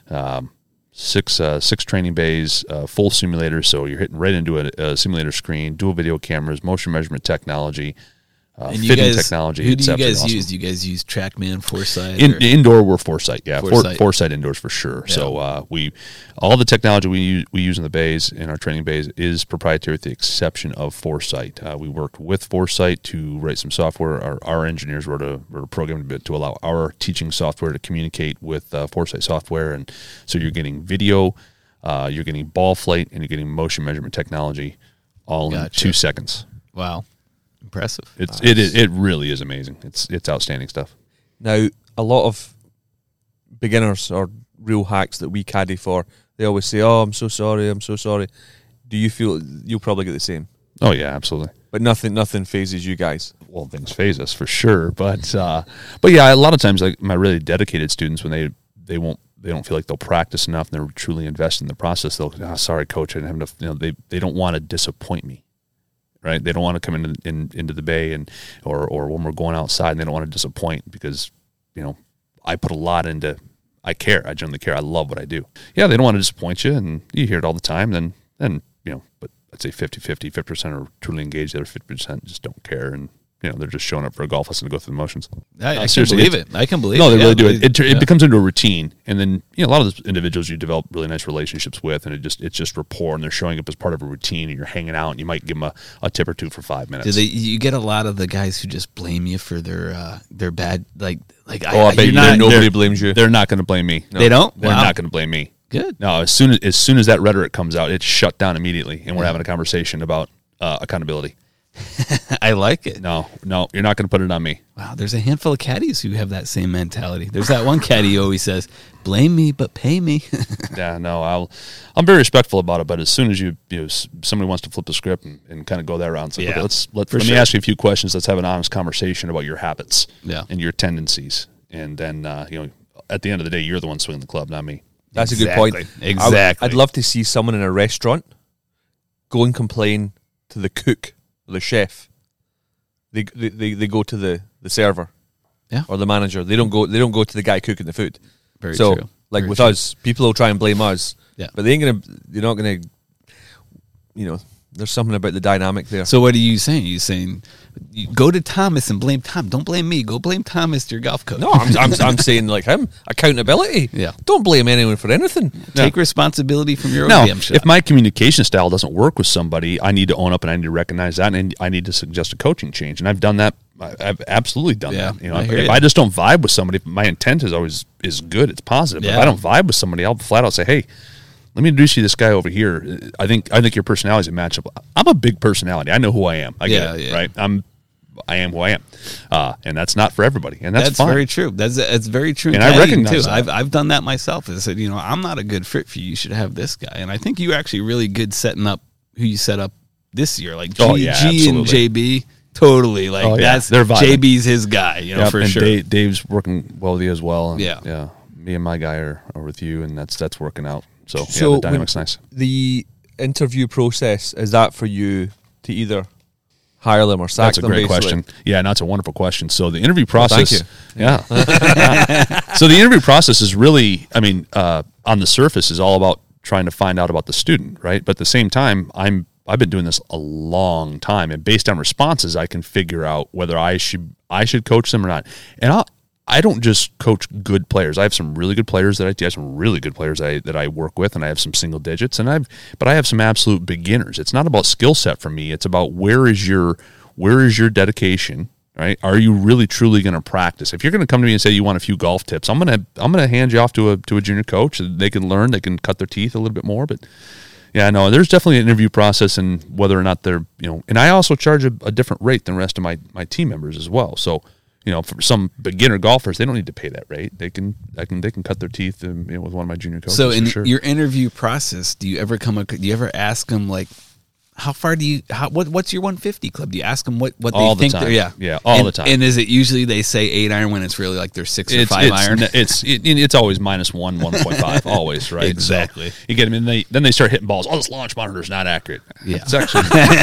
Six training bays, full simulators, so you're hitting right into a simulator screen, dual video cameras, motion measurement technology, and fitting technology. Who do you guys awesome. use? Do you guys use TrackMan, Foresight? Indoor, we're Foresight, yeah. Foresight. Foresight indoors for sure. Yeah. So all the technology we use in the bays, in our training bays, is proprietary with the exception of Foresight. We worked with Foresight to write some software. Our engineers wrote a program to allow our teaching software to communicate with Foresight software, and so you're getting video, you're getting ball flight, and you're getting motion measurement technology all in 2 seconds. Wow. Impressive. It really is amazing. It's outstanding stuff. Now, a lot of beginners or real hacks that we caddy for, they always say, "Oh, I'm so sorry. Do you feel you'll probably get the same? Oh yeah, absolutely. But nothing phases you guys. Well, things phase us for sure, but yeah, a lot of times, like my really dedicated students, when they don't feel like they'll practice enough and they're truly invested in the process, they'll, sorry, coach, I didn't have enough. They don't want to disappoint me, right? They don't want to come into the bay or when we're going outside, and they don't want to disappoint because I put a lot into. I care. I generally care. I love what I do. Yeah, they don't want to disappoint you, and you hear it all the time. Then but I'd say 50-50. 50% are truly engaged. The other 50% just don't care, and they're just showing up for a golf lesson to go through the motions. I can believe it. I can believe it. No, they really do. It becomes into a routine, and then a lot of those individuals you develop really nice relationships with, and it's just rapport, and they're showing up as part of a routine, and you're hanging out, and you might give them a tip or two for 5 minutes. You get a lot of the guys who just blame you for their bad I bet nobody blames you. They're not going to blame me. No. They don't. They're not going to blame me. Good. No, as soon as that rhetoric comes out, it's shut down immediately, and we're having a conversation about accountability. I like it. No, you're not going to put it on me. Wow, there's a handful of caddies who have that same mentality. There's that one caddy who always says, "Blame me, but pay me." Yeah, no, I'm very respectful about it. But as soon as somebody wants to flip the script and kind of go that round, so okay, let me ask you a few questions. Let's have an honest conversation about your habits, and your tendencies, and then at the end of the day, you're the one swinging the club, not me. That's a good point. Exactly. I'd love to see someone in a restaurant go and complain to the cook, or the chef. They go to the server, or the manager. They don't go to the guy cooking the food. Very true. Like Very with true. us, people will try and blame us. Yeah. But they're not gonna. There's something about the dynamic there. So what are you saying? You saying you go to Thomas and blame Tom? Don't blame me. Go blame Thomas, your golf coach. No, I'm saying like him. Accountability. Yeah. Don't blame anyone for anything. Take responsibility from your own Now, damn shot. if my communication style doesn't work with somebody, I need to own up and I need to recognize that, and I need to suggest a coaching change. And I've done that. I've absolutely done that. If I just don't vibe with somebody, my intent is good. It's positive. Yeah. If I don't vibe with somebody, I'll flat out say, "Hey, let me introduce you to this guy over here. I think your personalities a match up." I'm a big personality. I know who I am. I get it, right? I am who I am, and that's not for everybody, and that's fine. Very true. That's very true. And I recognize that. I've done that myself. I said, I'm not a good fit for you. You should have this guy. And I think you're actually really good setting up who you set up this year, like G and JB. Totally, they're vibing. JB's his guy, for and sure. Dave's working well with you as well. And yeah. Me and my guy are with you, and that's working out. So the dynamic's nice. The interview process, is that for you to either hire them or sack them? That's a great question. Yeah, that's a wonderful question. So the interview process, thank you. Yeah. So the interview process is really, on the surface, is all about trying to find out about the student, right? But at the same time, I've been doing this a long time, and based on responses, I can figure out whether I should coach them or not. And I don't just coach good players. I have some really good players I have some really good players that I work with, and I have some single digits, but I have some absolute beginners. It's not about skill set for me. It's about where is your dedication, right? Are you really truly going to practice? If you're going to come to me and say you want a few golf tips, I'm going to hand you off to a junior coach. They can learn, they can cut their teeth a little bit more, but. Yeah, no, there's definitely an interview process, and whether or not they're, and I also charge a different rate than the rest of my team members as well. So, for some beginner golfers, they don't need to pay that rate. They can cut their teeth, with one of my junior coaches. So, in your interview process, do you ever ask them like, how far what's your 150 club? Do you ask them what all they think? The time. Yeah, all the time. And is it usually they say 8-iron when it's really like they're 6 or 5 iron? It's always -1, 1.5, always, right? Exactly. So you get them, and then they start hitting balls. Oh, this launch monitor is not accurate. Yeah, it's actually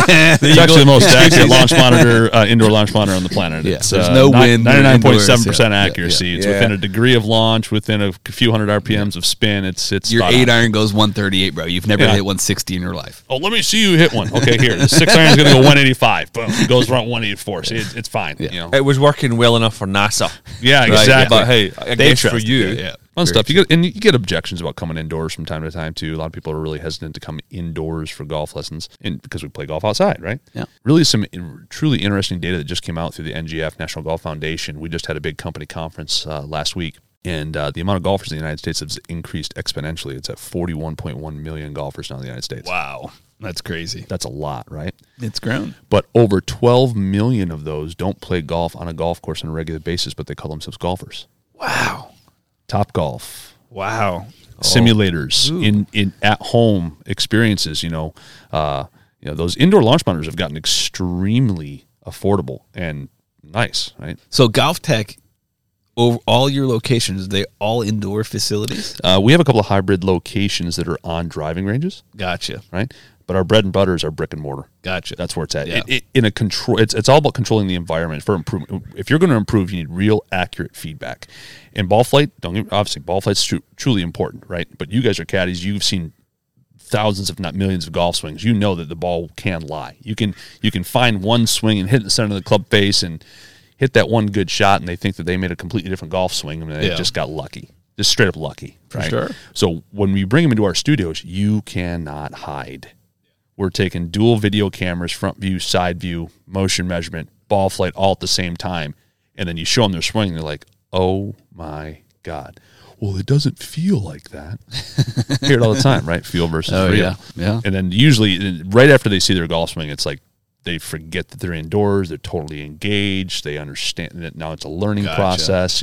the most accurate launch monitor, indoor launch monitor on the planet. Yeah, it's there's no wind. 99.7% accuracy. Yeah. It's within a degree of launch, within a few hundred RPMs of spin. It's your 8-iron goes 138, bro. You've never hit 160 in your life. Oh, let me see you hit one. Okay, here. The 6-iron is going to go 185. Boom. It goes around 184. So it's fine. Yeah. It was working well enough for NASA. Yeah, right? exactly. But hey, I guess for you, fun stuff. You get objections about coming indoors from time to time too. A lot of people are really hesitant to come indoors for golf lessons, because we play golf outside, right? Yeah. Really, some truly interesting data that just came out through the NGF, National Golf Foundation. We just had a big company conference last week. And the amount of golfers in the United States has increased exponentially. It's at 41.1 million golfers now in the United States. Wow. That's crazy. That's a lot, right? It's grown. But over 12 million of those don't play golf on a golf course on a regular basis, but they call themselves golfers. Wow. Top Golf. Wow. Simulators in at home experiences, those indoor launch monitors have gotten extremely affordable and nice, right? So Golf Tech, over all your locations, they all indoor facilities? We have a couple of hybrid locations that are on driving ranges, Gotcha. right? But our bread and butter is our brick and mortar. Gotcha. That's where it's at. Yeah. It's all about controlling the environment for improvement. If you're going to improve, you need real accurate feedback. And ball flight, obviously ball flight's truly important, right? But you guys are caddies. You've seen thousands, if not millions, of golf swings. You know that the ball can lie. You can find one swing and hit in the center of the club face and hit that one good shot, and they think that they made a completely different golf swing, and they just got lucky. Just straight up lucky, right? Sure. So when we bring them into our studios, you cannot hide. We're taking dual video cameras, front view, side view, motion measurement, ball flight, all at the same time. And then you show them their swing, and they're like, oh, my God. Well, it doesn't feel like that. Hear it all the time, right? Feel versus real. Yeah. And then usually, right after they see their golf swing, it's like they forget that they're indoors. They're totally engaged. They understand that now it's a learning process,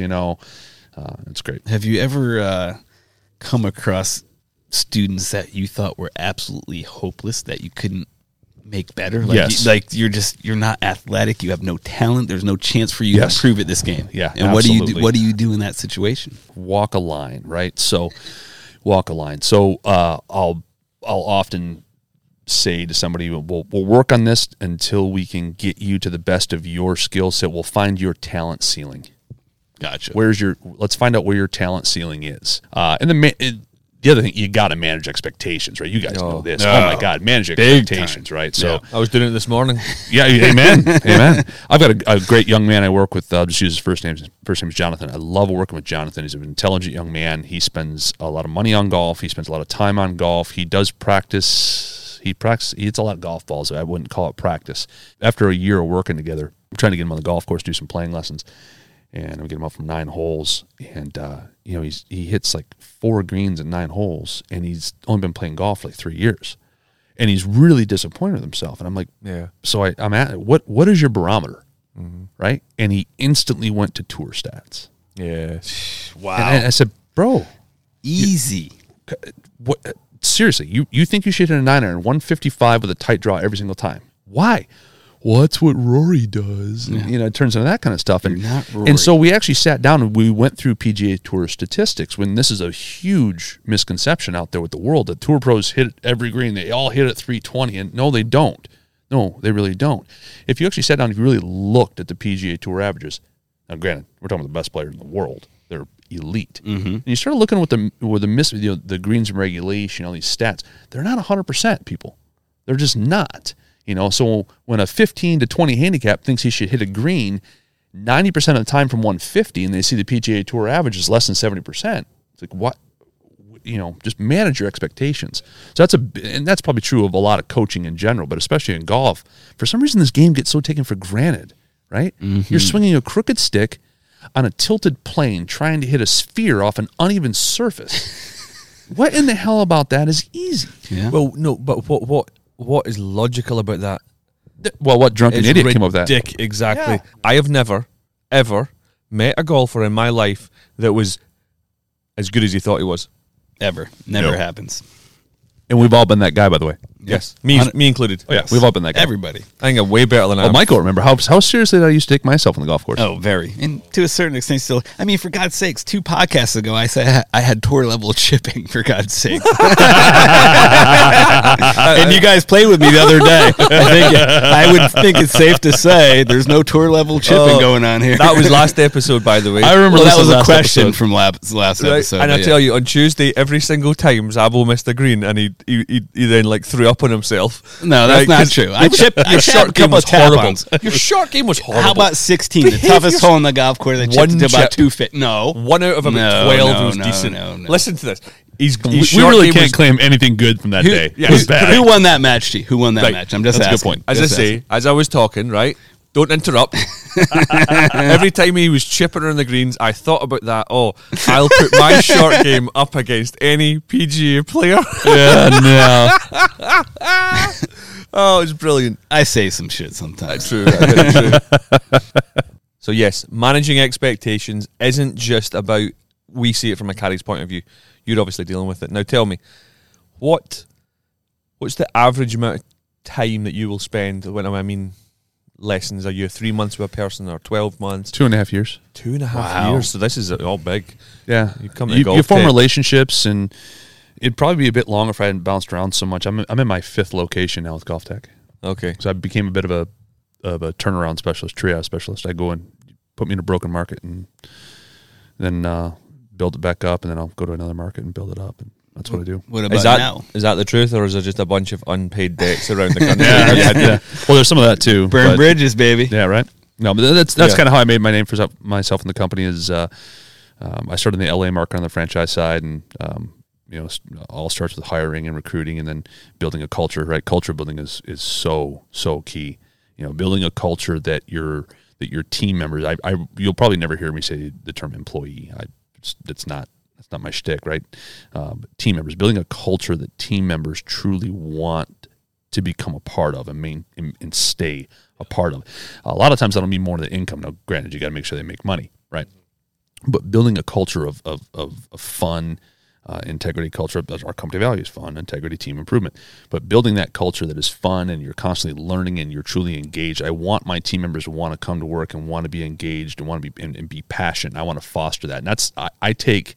It's great. Have you ever come across students that you thought were absolutely hopeless, that you couldn't make better? Yes. You're not athletic. You have no talent. There's no chance for you to improve at this game. Yeah, and absolutely. what do you do in that situation? Walk a line, right? So walk a line. So I'll often say to somebody, we'll work on this until we can get you to the best of your skill set. We'll find your talent ceiling. Gotcha. Let's find out where your talent ceiling is. And the other thing, you got to manage expectations, right? You guys know this. Oh my God, manage expectations, right? So I was doing it this morning. Yeah, amen, amen. I've got a great young man I work with. I'll just use his first name. His first name is Jonathan. I love working with Jonathan. He's an intelligent young man. He spends a lot of money on golf. He spends a lot of time on golf. He does practice. He hits a lot of golf balls. I wouldn't call it practice. After a year of working together, I'm trying to get him on the golf course, do some playing lessons. And I'm getting him up from 9 holes, and he hits like 4 greens in 9 holes, and he's only been playing golf for like 3 years, and he's really disappointed with himself. And I'm like, yeah. So I'm at what is your barometer, right? And he instantly went to tour stats. Yeah, Wow. And I said, bro, Easy. what? Seriously, you think you should hit a 9-iron 155 with a tight draw every single time? Why? Well, that's what Rory does. Yeah. And, it turns into that kind of stuff. You're not Rory. And so we actually sat down and we went through PGA Tour statistics, when this is a huge misconception out there with the world that tour pros hit every green. They all hit at 320. And no, they don't. No, they really don't. If you actually sat down, if you really looked at the PGA Tour averages, now granted, we're talking about the best player in the world. They're elite. Mm-hmm. And you start looking at the greens and regulation, all these stats, they're not 100%, people. They're just not. So when a 15 to 20 handicap thinks he should hit a green 90% of the time from 150, and they see the PGA Tour average is less than 70%, it's like, what? Just manage your expectations. So that's probably true of a lot of coaching in general, but especially in golf. For some reason, this game gets so taken for granted, right? Mm-hmm. You're swinging a crooked stick on a tilted plane, trying to hit a sphere off an uneven surface. What in the hell about that is easy? Yeah. Well, no, but what is logical about that? Well, what drunken idiot came up with that? Exactly. Yeah. I have never, ever met a golfer in my life that was as good as he thought he was. Ever. Never No. happens. And we've all been that guy, by the way. Yes. Me included. Oh, yeah. We've all been that guy. Everybody. I think I'm way better than I Oh, am. Michael, remember how seriously did I used to take myself on the golf course? Oh, very. And to a certain extent still. I mean, for God's sakes, 2 podcasts ago, I said I had tour level chipping, for God's sake. And you guys played with me the other day. I would think it's safe to say there's no tour level chipping going on here. That was last episode, by the way. I remember Well, that was a last question episode. from last Right? episode. And I but tell you, on Tuesday, every single time Zabo missed a green, and he then threw up on himself. No, that's Right? not 'Cause true. I chipped Your a short game couple was of tap horrible. ons. Your short game was horrible. How about 16? The Behave toughest yourself. hole in the golf course. I chipped One it to about chip. 2 feet. No. 1 out of about No, 12 no, was no, decent. no, no. Listen to this. His We short really game can't was, claim anything good from that day. Yeah, It was bad. Who won that match, T? Who won that Right. match? I'm just That's a good asking. point. as I Just say, asking. as I was talking, right? Don't interrupt. Every time he was chipping on the greens, I thought about that. Oh, I'll put my short game up against any PGA player. Yeah, no. Oh, it's brilliant. I say some shit sometimes. True. Very true. So yes, managing expectations isn't just about, we see it from a caddy's point of view. You're obviously dealing with it. Now tell me, what's the average amount of time that you will spend when I mean lessons? Are you 3 months with a person or 12 months? 2.5 years. 2.5 years. So this is all big. Yeah, You come to golf you form tech. relationships, and it'd probably be a bit longer if I hadn't bounced around so much. I'm in my 5th location now with Golf Tech, Okay. so I became a bit of a turnaround specialist, triage specialist. I go and put me in a broken market, and then build it back up, and then I'll go to another market and build it up, and that's what I do. What about Is that now? is that the truth, or is it just a bunch of unpaid debts around the country? Yeah. Well, there's some of that too. Burn but- bridges, baby. Yeah, right. No, but that's Yeah. kind of how I made my name for myself in the company. Is I started in the LA market on the franchise side, and all starts with hiring and recruiting, and then building a culture. Right, culture building is so key. Building a culture that your team members. You'll probably never hear me say the term employee. That's not my shtick, right? Team members, building a culture that team members truly want to become a part of and stay a part of. A lot of times that'll mean more than income. Now, granted, you got to make sure they make money, right? But building a culture of fun, integrity culture, our company values, fun, integrity, team improvement. But building that culture that is fun and you're constantly learning and you're truly engaged. I want my team members to want to come to work and want to be engaged and want to be and be passionate. I want to foster that. And that's I take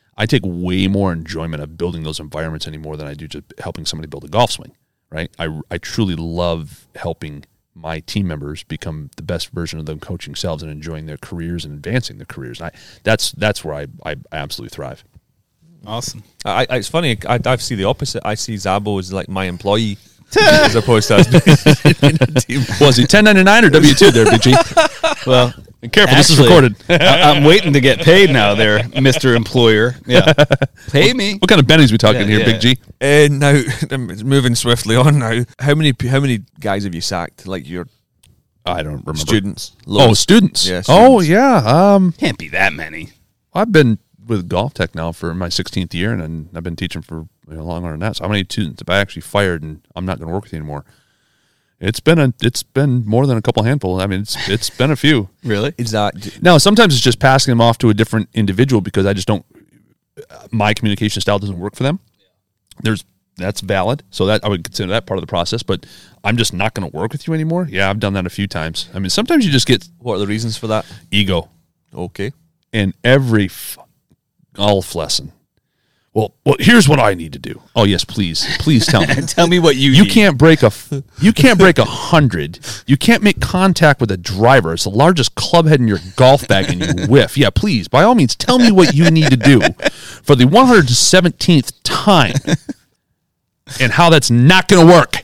way more enjoyment of building those environments anymore than I do just helping somebody build a golf swing, right? I truly love helping my team members become the best version of them coaching selves and enjoying their careers and advancing their careers. And that's where I absolutely thrive. Awesome. It's funny. I see the opposite. I see Zabo as like my employee as opposed to us. Was he 1099 or W-2 there, Big G? Well, And careful, this is actually, recorded. I'm waiting to get paid now there, Mr. Employer. Yeah. Pay me. What kind of Bennies we talking here, Big G? Now, moving swiftly on now. How many guys have you sacked? Like your I don't remember. students? Oh, students. Yeah, Oh, students. yeah. Can't be that many. I've been with Golf Tech now for my 16th year, and I've been teaching for longer than that. So how many students have I actually fired and I'm not going to work with you anymore? It's been more than a couple handful. I mean, it's been a few. Really? Is that Now, sometimes it's just passing them off to a different individual because I just don't. My communication style doesn't work for them. That's valid. So that I would consider that part of the process. But I'm just not going to work with you anymore. Yeah, I've done that a few times. I mean, sometimes you just get what are the reasons for that? ego. Okay. In every golf lesson. Well, here's what I need to do. Oh yes, please tell me. Tell me what you You need. can't break 100. You can't make contact with a driver. It's the largest club head in your golf bag and you whiff. Yeah, please, by all means, tell me what you need to do for the 117th time and how that's not going to work.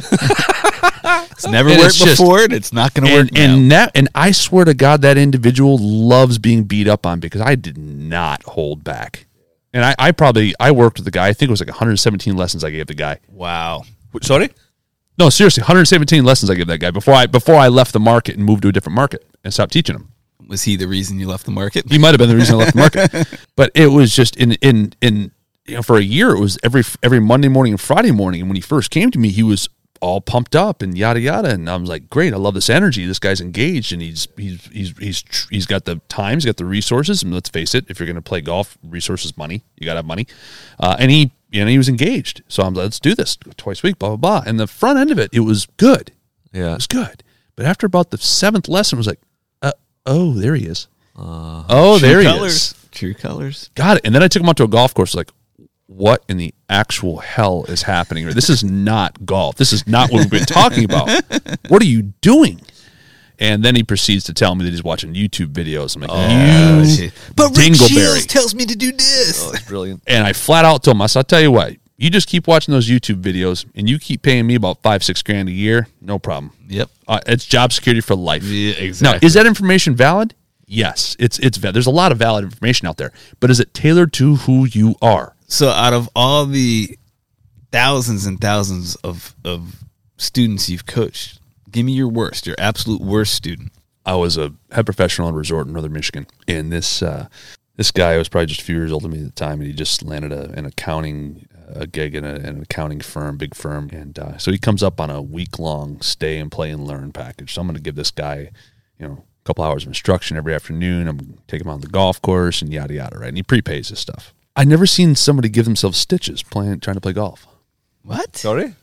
It's never And worked it's just- before, and it's not going to work now. And I swear to God, that individual loves being beat up on because I did not hold back. And I worked with the guy. I think it was like 117 lessons I gave the guy. Wow. Sorry? No, seriously, 117 lessons I gave that guy before I left the market and moved to a different market and stopped teaching him. Was he the reason you left the market? He might have been the reason I left the market. But it was just in for a year. It was every Monday morning and Friday morning. And when he first came to me, he was all pumped up and yada yada. And I was like, great, I love this energy. This guy's engaged and he's got the time, he's got the resources. And let's face it, if you're going to play golf, resources, money, you got to have money. And he was engaged. So I'm like, let's do this twice a week, blah, blah, blah. And the front end of it, it was good. Yeah. It was good. But after about the 7th lesson, it was like, oh, there he is. There he is. True colors. Got it. And then I took him out to a golf course, like, what in the actual hell is happening here? This is not golf. This is not what we've been talking about. What are you doing? And then he proceeds to tell me that he's watching YouTube videos. I'm like, But Rick Dingleberry. Shields tells me to do this. Oh, it's brilliant. And I flat out told him, I said, I'll tell you what, you just keep watching those YouTube videos and you keep paying me about $5-6 a year, no problem. Yep. It's job security for life. Yeah, exactly. Now, is that information valid? Yes, it's there's a lot of valid information out there, but is it tailored to who you are? So out of all the thousands and thousands of students you've coached, give me your absolute worst student. I was a head professional at a resort in Northern Michigan, and this guy was probably just a few years older than me at the time, and he just landed an accounting gig in an accounting firm, big firm, and so he comes up on a week-long stay and play and learn package. So I'm going to give this guy, a couple hours of instruction every afternoon. I'm going to take him on the golf course and yada yada, right? And he prepays his stuff. I've never seen somebody give themselves stitches trying to play golf. What? Sorry?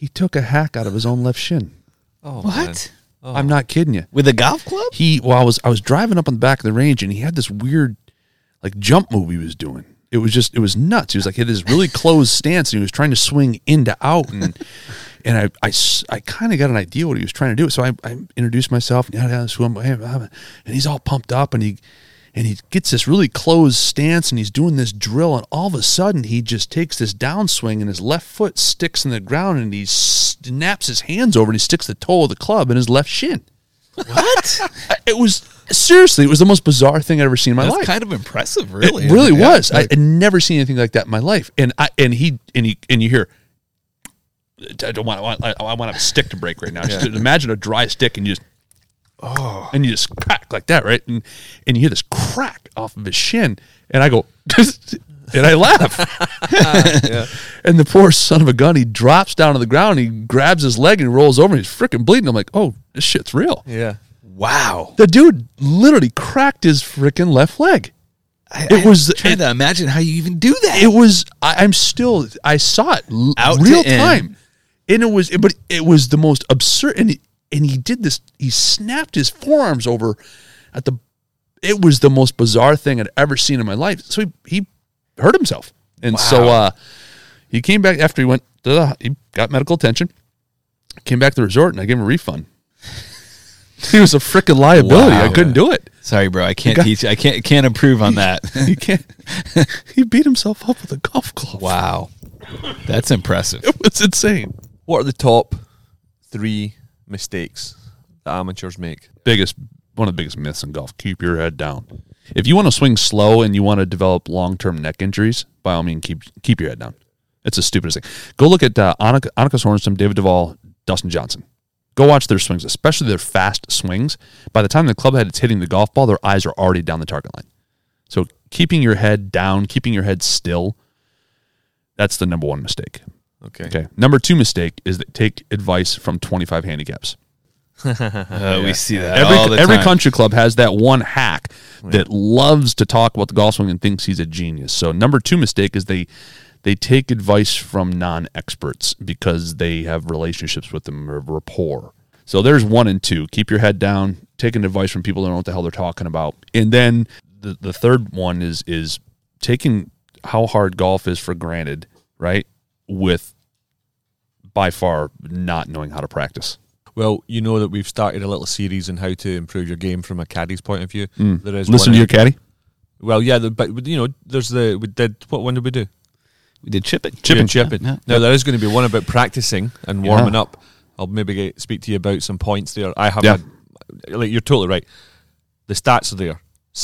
He took a hack out of his own left shin. Oh, What? man. I'm not kidding you. With a golf club? I was driving up on the back of the range, and he had this weird like jump move he was doing. It was nuts. He was like, he had this really closed stance, and he was trying to swing in to out, and I kind of got an idea what he was trying to do. So I introduced myself, and he's all pumped up, and he gets this really closed stance, and he's doing this drill, and all of a sudden he just takes this downswing, and his left foot sticks in the ground, and he snaps his hands over, and he sticks the toe of the club in his left shin. What? It was the most bizarre thing I'd ever seen in my life. That's kind of impressive, really. It really was. I had never seen anything like that in my life. And you hear, I want to have a stick to break right now. Just imagine a dry stick, and you just crack like that, right? And you hear this crack off of his shin, and I go, and I laugh. And the poor son of a gun, he drops down to the ground, he grabs his leg, and he rolls over, and he's freaking bleeding. I'm like, oh, this shit's real. Yeah. Wow. The dude literally cracked his freaking left leg. I'm trying to imagine how you even do that. It was. I saw it Out real to in. time, and it was the most absurd. And he did this. He snapped his forearms over at the. It was the most bizarre thing I'd ever seen in my life. So he hurt himself, and so he came back after he got medical attention. Came back to the resort, and I gave him a refund. He was a freaking liability. Wow. I couldn't do it. Sorry, bro. I can't teach. I can't improve on that. He can't. He beat himself up with a golf club. Wow. That's impressive. It was insane. What are the top 3 mistakes that amateurs make? One of the biggest myths in golf: keep your head down. If you want to swing slow and you want to develop long-term neck injuries, by all means, keep your head down. It's the stupidest thing. Go look at Annika Sorenstam, David Duval, Dustin Johnson. Go watch their swings, especially their fast swings. By the time the club head is hitting the golf ball, their eyes are already down the target line. So keeping your head down, keeping your head still, that's the number 1 mistake. Okay. Number 2 mistake is that take advice from 25 handicaps. We see that all the time. Every country club has that one hack that loves to talk about the golf swing and thinks he's a genius. So number 2 mistake is they take advice from non-experts because they have relationships with them or rapport. So there's 1 and 2. Keep your head down, taking advice from people that don't know what the hell they're talking about. And then the third one is taking how hard golf is for granted, right? With by far not knowing how to practice. Well, you know that we've started a little series on how to improve your game from a caddy's point of view. There is Listen to your caddy. Well, yeah, but you know, what one did we do? We did chipping. Chipping. Yeah. Now, there is going to be one about practicing and warming up. I'll maybe speak to you about some points there. I have you're totally right. The stats are there.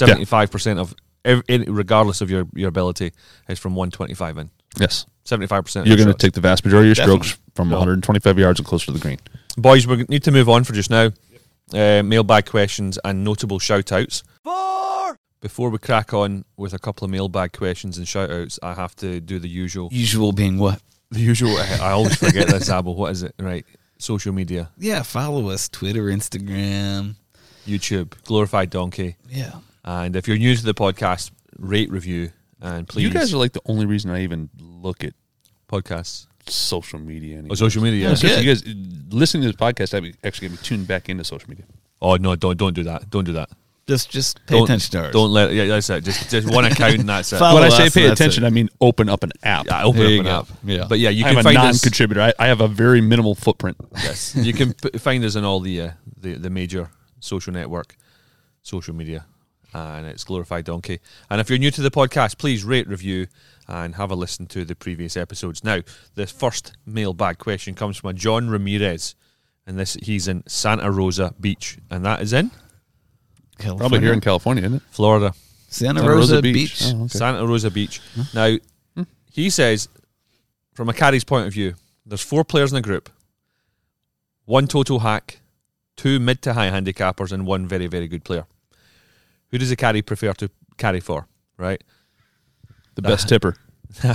75% of regardless of your ability, is from 125 in. Yes. 75%. You're going to take the vast majority of your Definitely. strokes from 125 yards and closer to the green. Boys, we need to move on for just now. Mailbag questions and notable shout-outs. Before we crack on with a couple of mailbag questions and shout-outs, I have to do the usual. Usual being what? The usual, I always forget this, Zabel. What is it? Right. Social media. Yeah, follow us. Twitter, Instagram. YouTube. Glorified Donkey. Yeah. And if you're new to the podcast, rate, review, and please. You guys are like the only reason I even look at podcasts. Social media anymore. Oh, social media. Yeah. You guys listening to this podcast, I actually get me tuned back into social media. Oh no! Don't do that. Don't do that. Just pay attention to ours. Don't let. Yeah, that's it. Just one account and that's it. When I say pay attention, I mean open up an app. Yeah, open up an app. Yeah. But yeah, you I'm can a find us. non-contributor. I have a very minimal footprint. Yes, you can find us on all the major social media, and it's Glorified Donkey. And if you're new to the podcast, please rate, review, and have a listen to the previous episodes. Now, the first mailbag question comes from a John Ramirez, and he's in Santa Rosa Beach, and that is in California. Probably here in California, isn't it? Florida. Santa Rosa Beach. Oh, okay. Santa Rosa Beach. Now, he says, from a caddy's point of view, there's 4 players in the group, 1 total hack, 2 mid to high handicappers, and 1 very, very good player. Who does a caddy prefer to caddy for, right? The best tipper. Good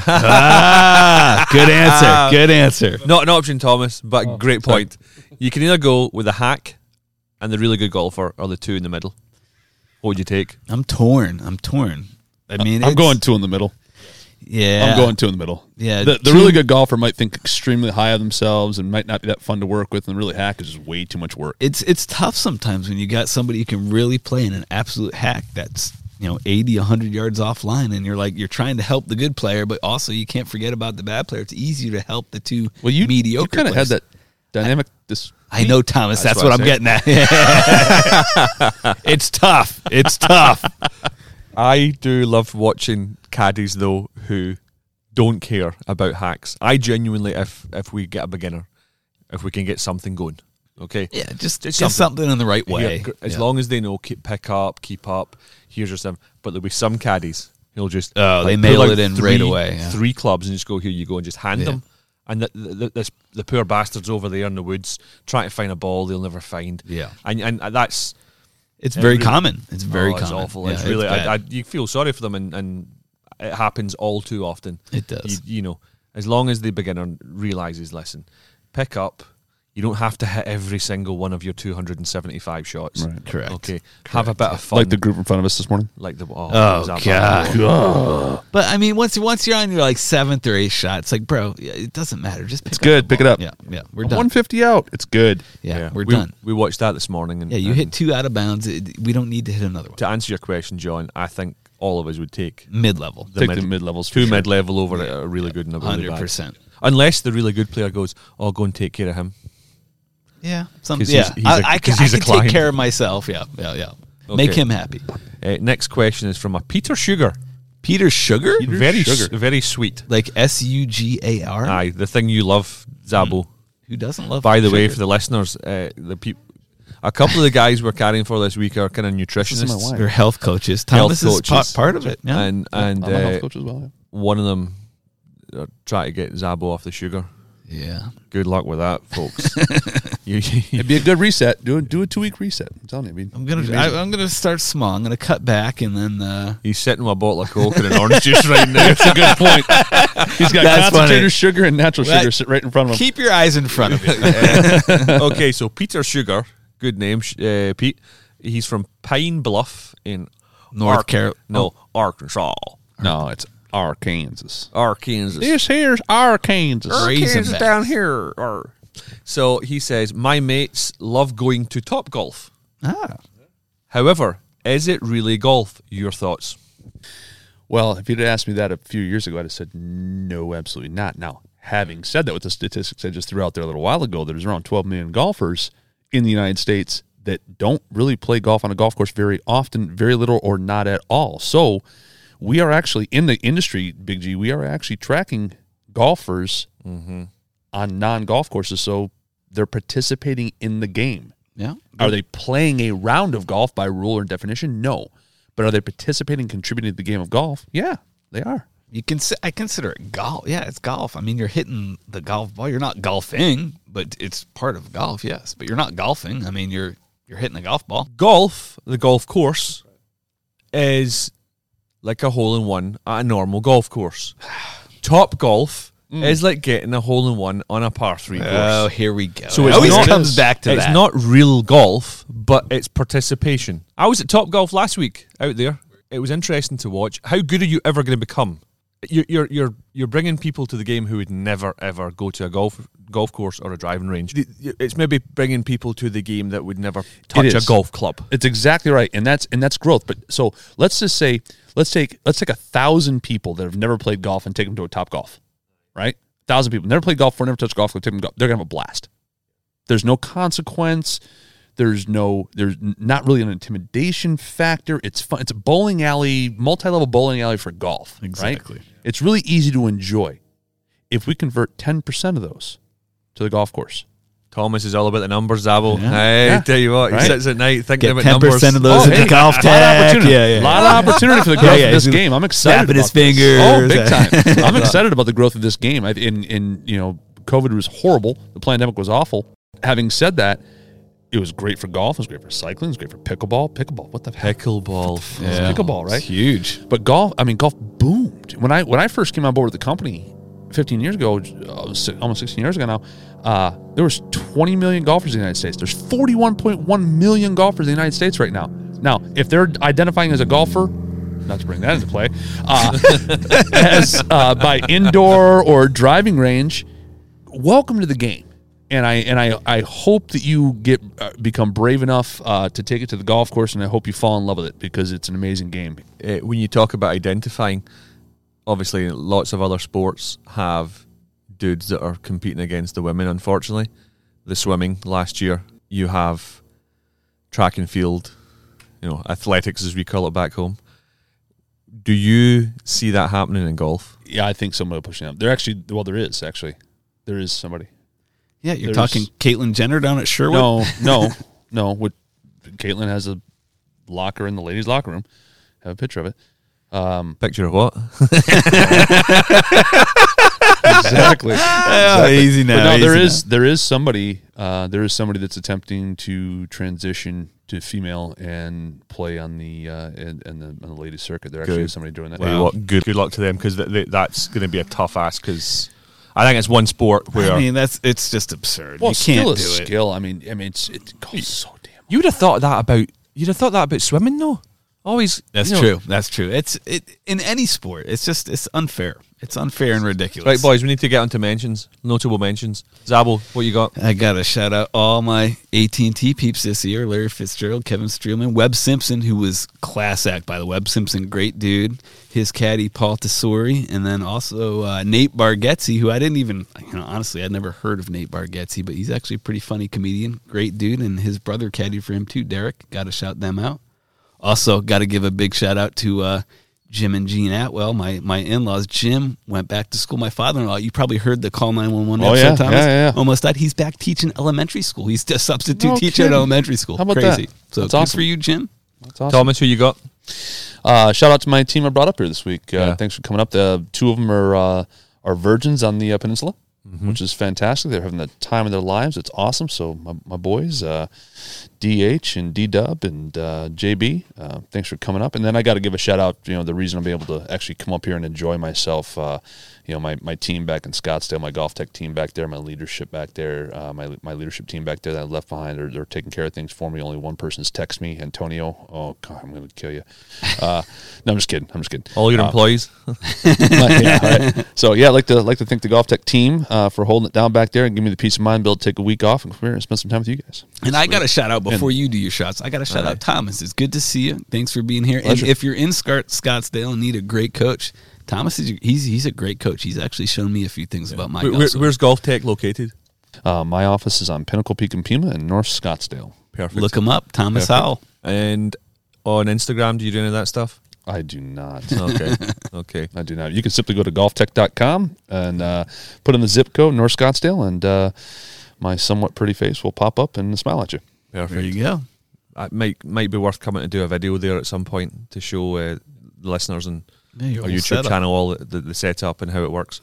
answer. Good answer. Not an option, Thomas, but great point. You can either go with a hack and the really good golfer, or the 2 in the middle. What would you take? I'm torn. I mean, I'm going 2 in the middle. Yeah. I'm going 2 in the middle. Yeah, The 2 really good golfer might think extremely high of themselves and might not be that fun to work with, and really hack is just way too much work. It's tough sometimes when you got somebody who can really play in an absolute hack that's 80, 100 yards offline, and you're trying to help the good player, but also you can't forget about the bad player. It's easier to help the two mediocre You kind of had players. that dynamic. I know, Thomas. That's what what I I'm getting at. It's tough. It's tough. I do love watching caddies though who don't care about hacks. I genuinely, if we get a beginner, if we can get something going, okay, Yeah, just something. something in the right way. Yeah, as long as they know, pick up, keep up. Here's your sim. But there'll be some caddies who'll just they pull mail out it in right away. Yeah. 3 clubs and just go, here you go, and just hand Yeah. them. And the poor bastards over there in the woods trying to find a ball they'll never find. Yeah. and that's It's very really- common. It's very it's common. awful. Yeah, It's really bad. you feel sorry for them, and it happens all too often. It does. You know, as long as the beginner realizes, listen, pick up. You don't have to hit every single one of your 275 shots. Right. Correct. Okay. Have a bit of fun. Like the group in front of us this morning. Like the Oh, that God. bad? But I mean, once you're on your like 7th or 8th shot, it's like, bro, it doesn't matter. Just pick It's up good. the Pick it ball. up. Yeah, we're done. 150 out. It's good. Yeah, we're we, done. We watched that this morning. And, Yeah, you and hit 2 out of bounds. We don't need to hit another one. To answer your question, John, I think all of us would take Mid-level. Take the mid-levels for 2 sure. mid-level over a really good and a really bad. 100%. Unless the really good player goes, "Oh, go and take care of him." Yeah, 'Cause yeah. I can he's a take client. care of myself. Yeah. Make Okay. him happy. Next question is from a Peter Sugar. Peter Sugar? Very sweet. Like SUGAR? Aye, the thing you love, Zabo. Who doesn't love By the way, sugar? for the listeners, a couple of the guys we're carrying for this week are kind of is my nutritionists, wife. They're health coaches. Health Thomas is coaches. part of it. Yeah. and I'm a health coach as well. Yeah. one of them try to get Zabo off the sugar. yeah. Good luck with that, folks. It'd be a good reset. Do a 2-week reset. I'm telling you. I mean, I'm gonna start small. I'm gonna cut back and then He's sitting with a bottle of Coke and an orange juice right now. That's a good point. He's got That's concentrated funny. sugar and natural That- sugar sit right in front of him. keep your eyes in front of you. Okay, so Peter Sugar, good name, Pete. He's from Pine Bluff in North Carolina. Arkansas. No, it's Arkansas. Arkansas. This here's Arkansas. Razorbacks. down here. So he says, my mates love going to Top Golf. Ah. However, is it really golf? Your thoughts? Well, if you'd asked me that a few years ago, I'd have said no, absolutely not. Now, having said that, with the statistics I just threw out there a little while ago, there's around 12 million golfers in the United States that don't really play golf on a golf course very often, very little or not at all. So we are actually in the industry, Big G, we are actually tracking golfers on non-golf courses. So they're participating in the game. Yeah. Are they playing a round of golf by rule or definition? No. But are they participating, contributing to the game of golf? Yeah, they are. I consider it golf. Yeah, it's golf. I mean, you're hitting the golf ball. You're not golfing, but it's part of golf, yes. But you're not golfing. I mean, you're hitting a golf ball. Golf, the golf course, is like a hole-in-one at a normal golf course. Top Golf is like getting a hole-in-one on a par 3 course. Oh, here we go. So it it's always not- comes back to it's that. not real golf, but it's participation. I was at Top Golf last week out there. It was interesting to watch. How good are you ever going to become? You're bringing people to the game who would never ever go to a golf course or a driving range. It's maybe bringing people to the game that would never touch a is. golf club. It's exactly right, and that's growth. But so let's just say let's take 1,000 people that have never played golf and take them to a Top Golf, right? 1,000 people never played golf before, never touched golf. Take them, they're gonna have a blast. There's no consequence. There's not really an intimidation factor. It's fun. It's a bowling alley, multi-level bowling alley for golf. Exactly. Right? It's really easy to enjoy. If we convert 10% of those to the golf course, Thomas is all about the numbers, Zabo. Yeah. Hey, Yeah. tell you what, he Right. sits at night thinking Get about 10% numbers. of those in the golf lot of tag. opportunity. Yeah. lot of opportunity for the growth of this he's game. I'm excited. snapping his about this. fingers. Oh, big time! I'm excited about the growth of this game. COVID was horrible. The pandemic was awful. Having said that, it was great for golf. It was great for cycling. It was great for pickleball. Pickleball, what the heck? Pickleball. It's pickleball, right? It's huge. But golf boomed. When I first came on board with the company 15 years ago, almost 16 years ago now, there was 20 million golfers in the United States. There's 41.1 million golfers in the United States right now. Now, if they're identifying as a golfer, not to bring that into play, as by indoor or driving range, welcome to the game. And I hope that you become brave enough to take it to the golf course, and I hope you fall in love with it because it's an amazing game. When you talk about identifying, obviously lots of other sports have dudes that are competing against the women, unfortunately. The swimming last year, you have track and field, athletics as we call it back home. Do you see that happening in golf? Yeah, I think somebody will push them. There is somebody. Yeah, you're talking Caitlyn Jenner down at Sherwood? No. Caitlyn has a locker in the ladies' locker room. Have a picture of it. Picture of what? Exactly. Easy now. But no, there is somebody that's attempting to transition to female and play on the ladies circuit. There actually is somebody doing that. Wow. Good luck to them, because that's going to be a tough ask, because I think it's one sport where it's just absurd. Well, you can't do skill. I mean, it goes so damn. You'd have thought that about swimming, though. Always. That's true. That's true. It's in any sport. It's unfair. It's unfair and ridiculous. Right, boys, we need to get onto mentions, notable mentions. Zabo, what you got? I got to shout out all my AT&T peeps this year: Larry Fitzgerald, Kevin Streelman, Webb Simpson, who was class act, by the way. Webb Simpson, great dude. His caddy, Paul Tesori, and then also Nate Bargatze, who I didn't even, honestly, I'd never heard of Nate Bargatze, but he's actually a pretty funny comedian, great dude, and his brother caddied for him too, Derek. Got to shout them out. Also, got to give a big shout out to Jim and Jean Atwell, my in-laws. Jim went back to school. My father-in-law, you probably heard the Call 911 episode, Thomas. Yeah. Almost died. He's back teaching elementary school. He's a substitute teacher at elementary school. How about Crazy. that? So That's good awesome. for you, Jim. That's awesome. Thomas, who you got? Shout out to my team I brought up here this week. Thanks for coming up. The two of them are virgins on the peninsula, which is fantastic. They're having the time of their lives. It's awesome. So my boys, DH and D-Dub and JB, thanks for coming up. And then I got to give a shout out, the reason I'm able to actually come up here and enjoy myself, my team back in Scottsdale, my Golf Tech team back there, my leadership back there, my leadership team back there that I left behind. They're taking care of things for me. Only one person's text me, Antonio. Oh, God, I'm going to kill you. No, I'm just kidding. All your employees? Right. So, I'd like to thank the Golf Tech team for holding it down back there and give me the peace of mind, be able to take a week off and come here and spend some time with you guys. And I got to shout out, before you do your shots, I got to shout out Thomas. It's good to see you. Thanks for being here. Pleasure. And if you're in Scottsdale and need a great coach, Thomas he's a great coach. He's actually shown me a few things about my golf. Where's Golf Tech located? My office is on Pinnacle Peak in Pima in North Scottsdale. Perfect. Look him up, Thomas Howell. And on Instagram, do you do any of that stuff? I do not. Okay. I do not. You can simply go to golftech.com and put in the zip code North Scottsdale, and my somewhat pretty face will pop up and smile at you. Perfect. There you go. It might be worth coming to do a video there at some point to show the listeners and your our whole YouTube setup. channel all the setup and how it works.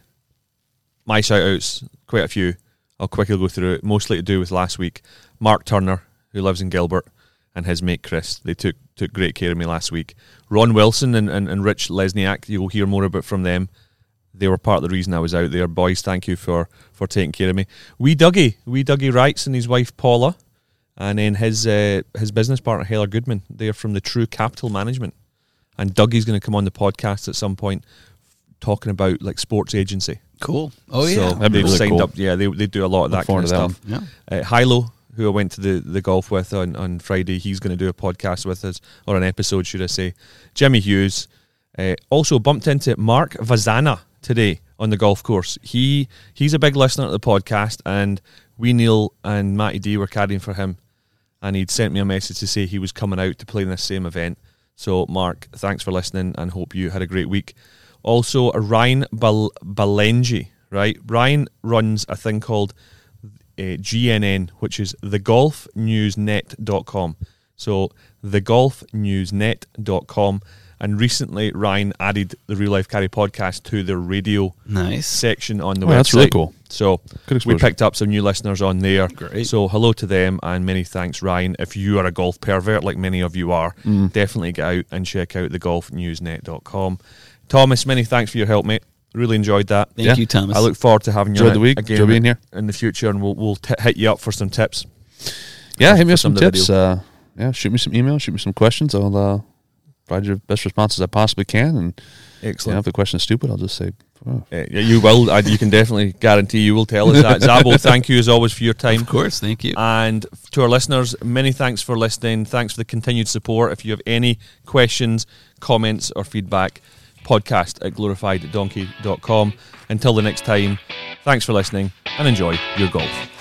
My shout outs, quite a few. I'll quickly go through it, mostly to do with last week. Mark Turner, who lives in Gilbert, and his mate Chris. They took great care of me last week. Ron Wilson and Rich Lesniak, you'll hear more about from them. They were part of the reason I was out there. Boys, thank you for taking care of me. Wee Dougie Wrights and his wife Paula, and then his business partner Heather Goodman. They're from the True Capital Management. And Dougie's going to come on the podcast at some point talking about like sports agency. Cool. Oh, yeah. So That'd be they've really signed cool. up. Yeah, they do a lot of that kind of stuff. Yeah. Hilo, who I went to the golf with on Friday, he's going to do a podcast with us, or an episode, should I say. Jimmy Hughes. Also bumped into Mark Vazana today on the golf course. He's a big listener to the podcast, and we, Neil and Matty D, were caddying for him, and he'd sent me a message to say he was coming out to play in this same event. So, Mark, thanks for listening, and hope you had a great week. Also, Ryan Balenji, right? Ryan runs a thing called GNN, which is thegolfnewsnet.com. So, thegolfnewsnet.com. And recently, Ryan added the Real Life Caddy podcast to their radio section on the website. That's really cool. So we picked up some new listeners on there. Great. So hello to them, and many thanks, Ryan. If you are a golf pervert, like many of you are, definitely get out and check out thegolfnewsnet.com. Thomas, many thanks for your help, mate. Really enjoyed that. Thank you, Thomas. I look forward to having you Enjoyed the week. again Enjoy being here in the future, and we'll hit you up for some tips. Yeah, hit me with some some of the tips. Shoot me some emails. Shoot me some questions. I'll provide you the best responses I possibly can. And Excellent. if the question is stupid, I'll just say, you will. You can definitely guarantee you will tell us that. Zabo, thank you as always for your time. Of course, thank you. And to our listeners, many thanks for listening. Thanks for the continued support. If you have any questions, comments, or feedback, podcast@glorifieddonkey.com. Until the next time, thanks for listening and enjoy your golf.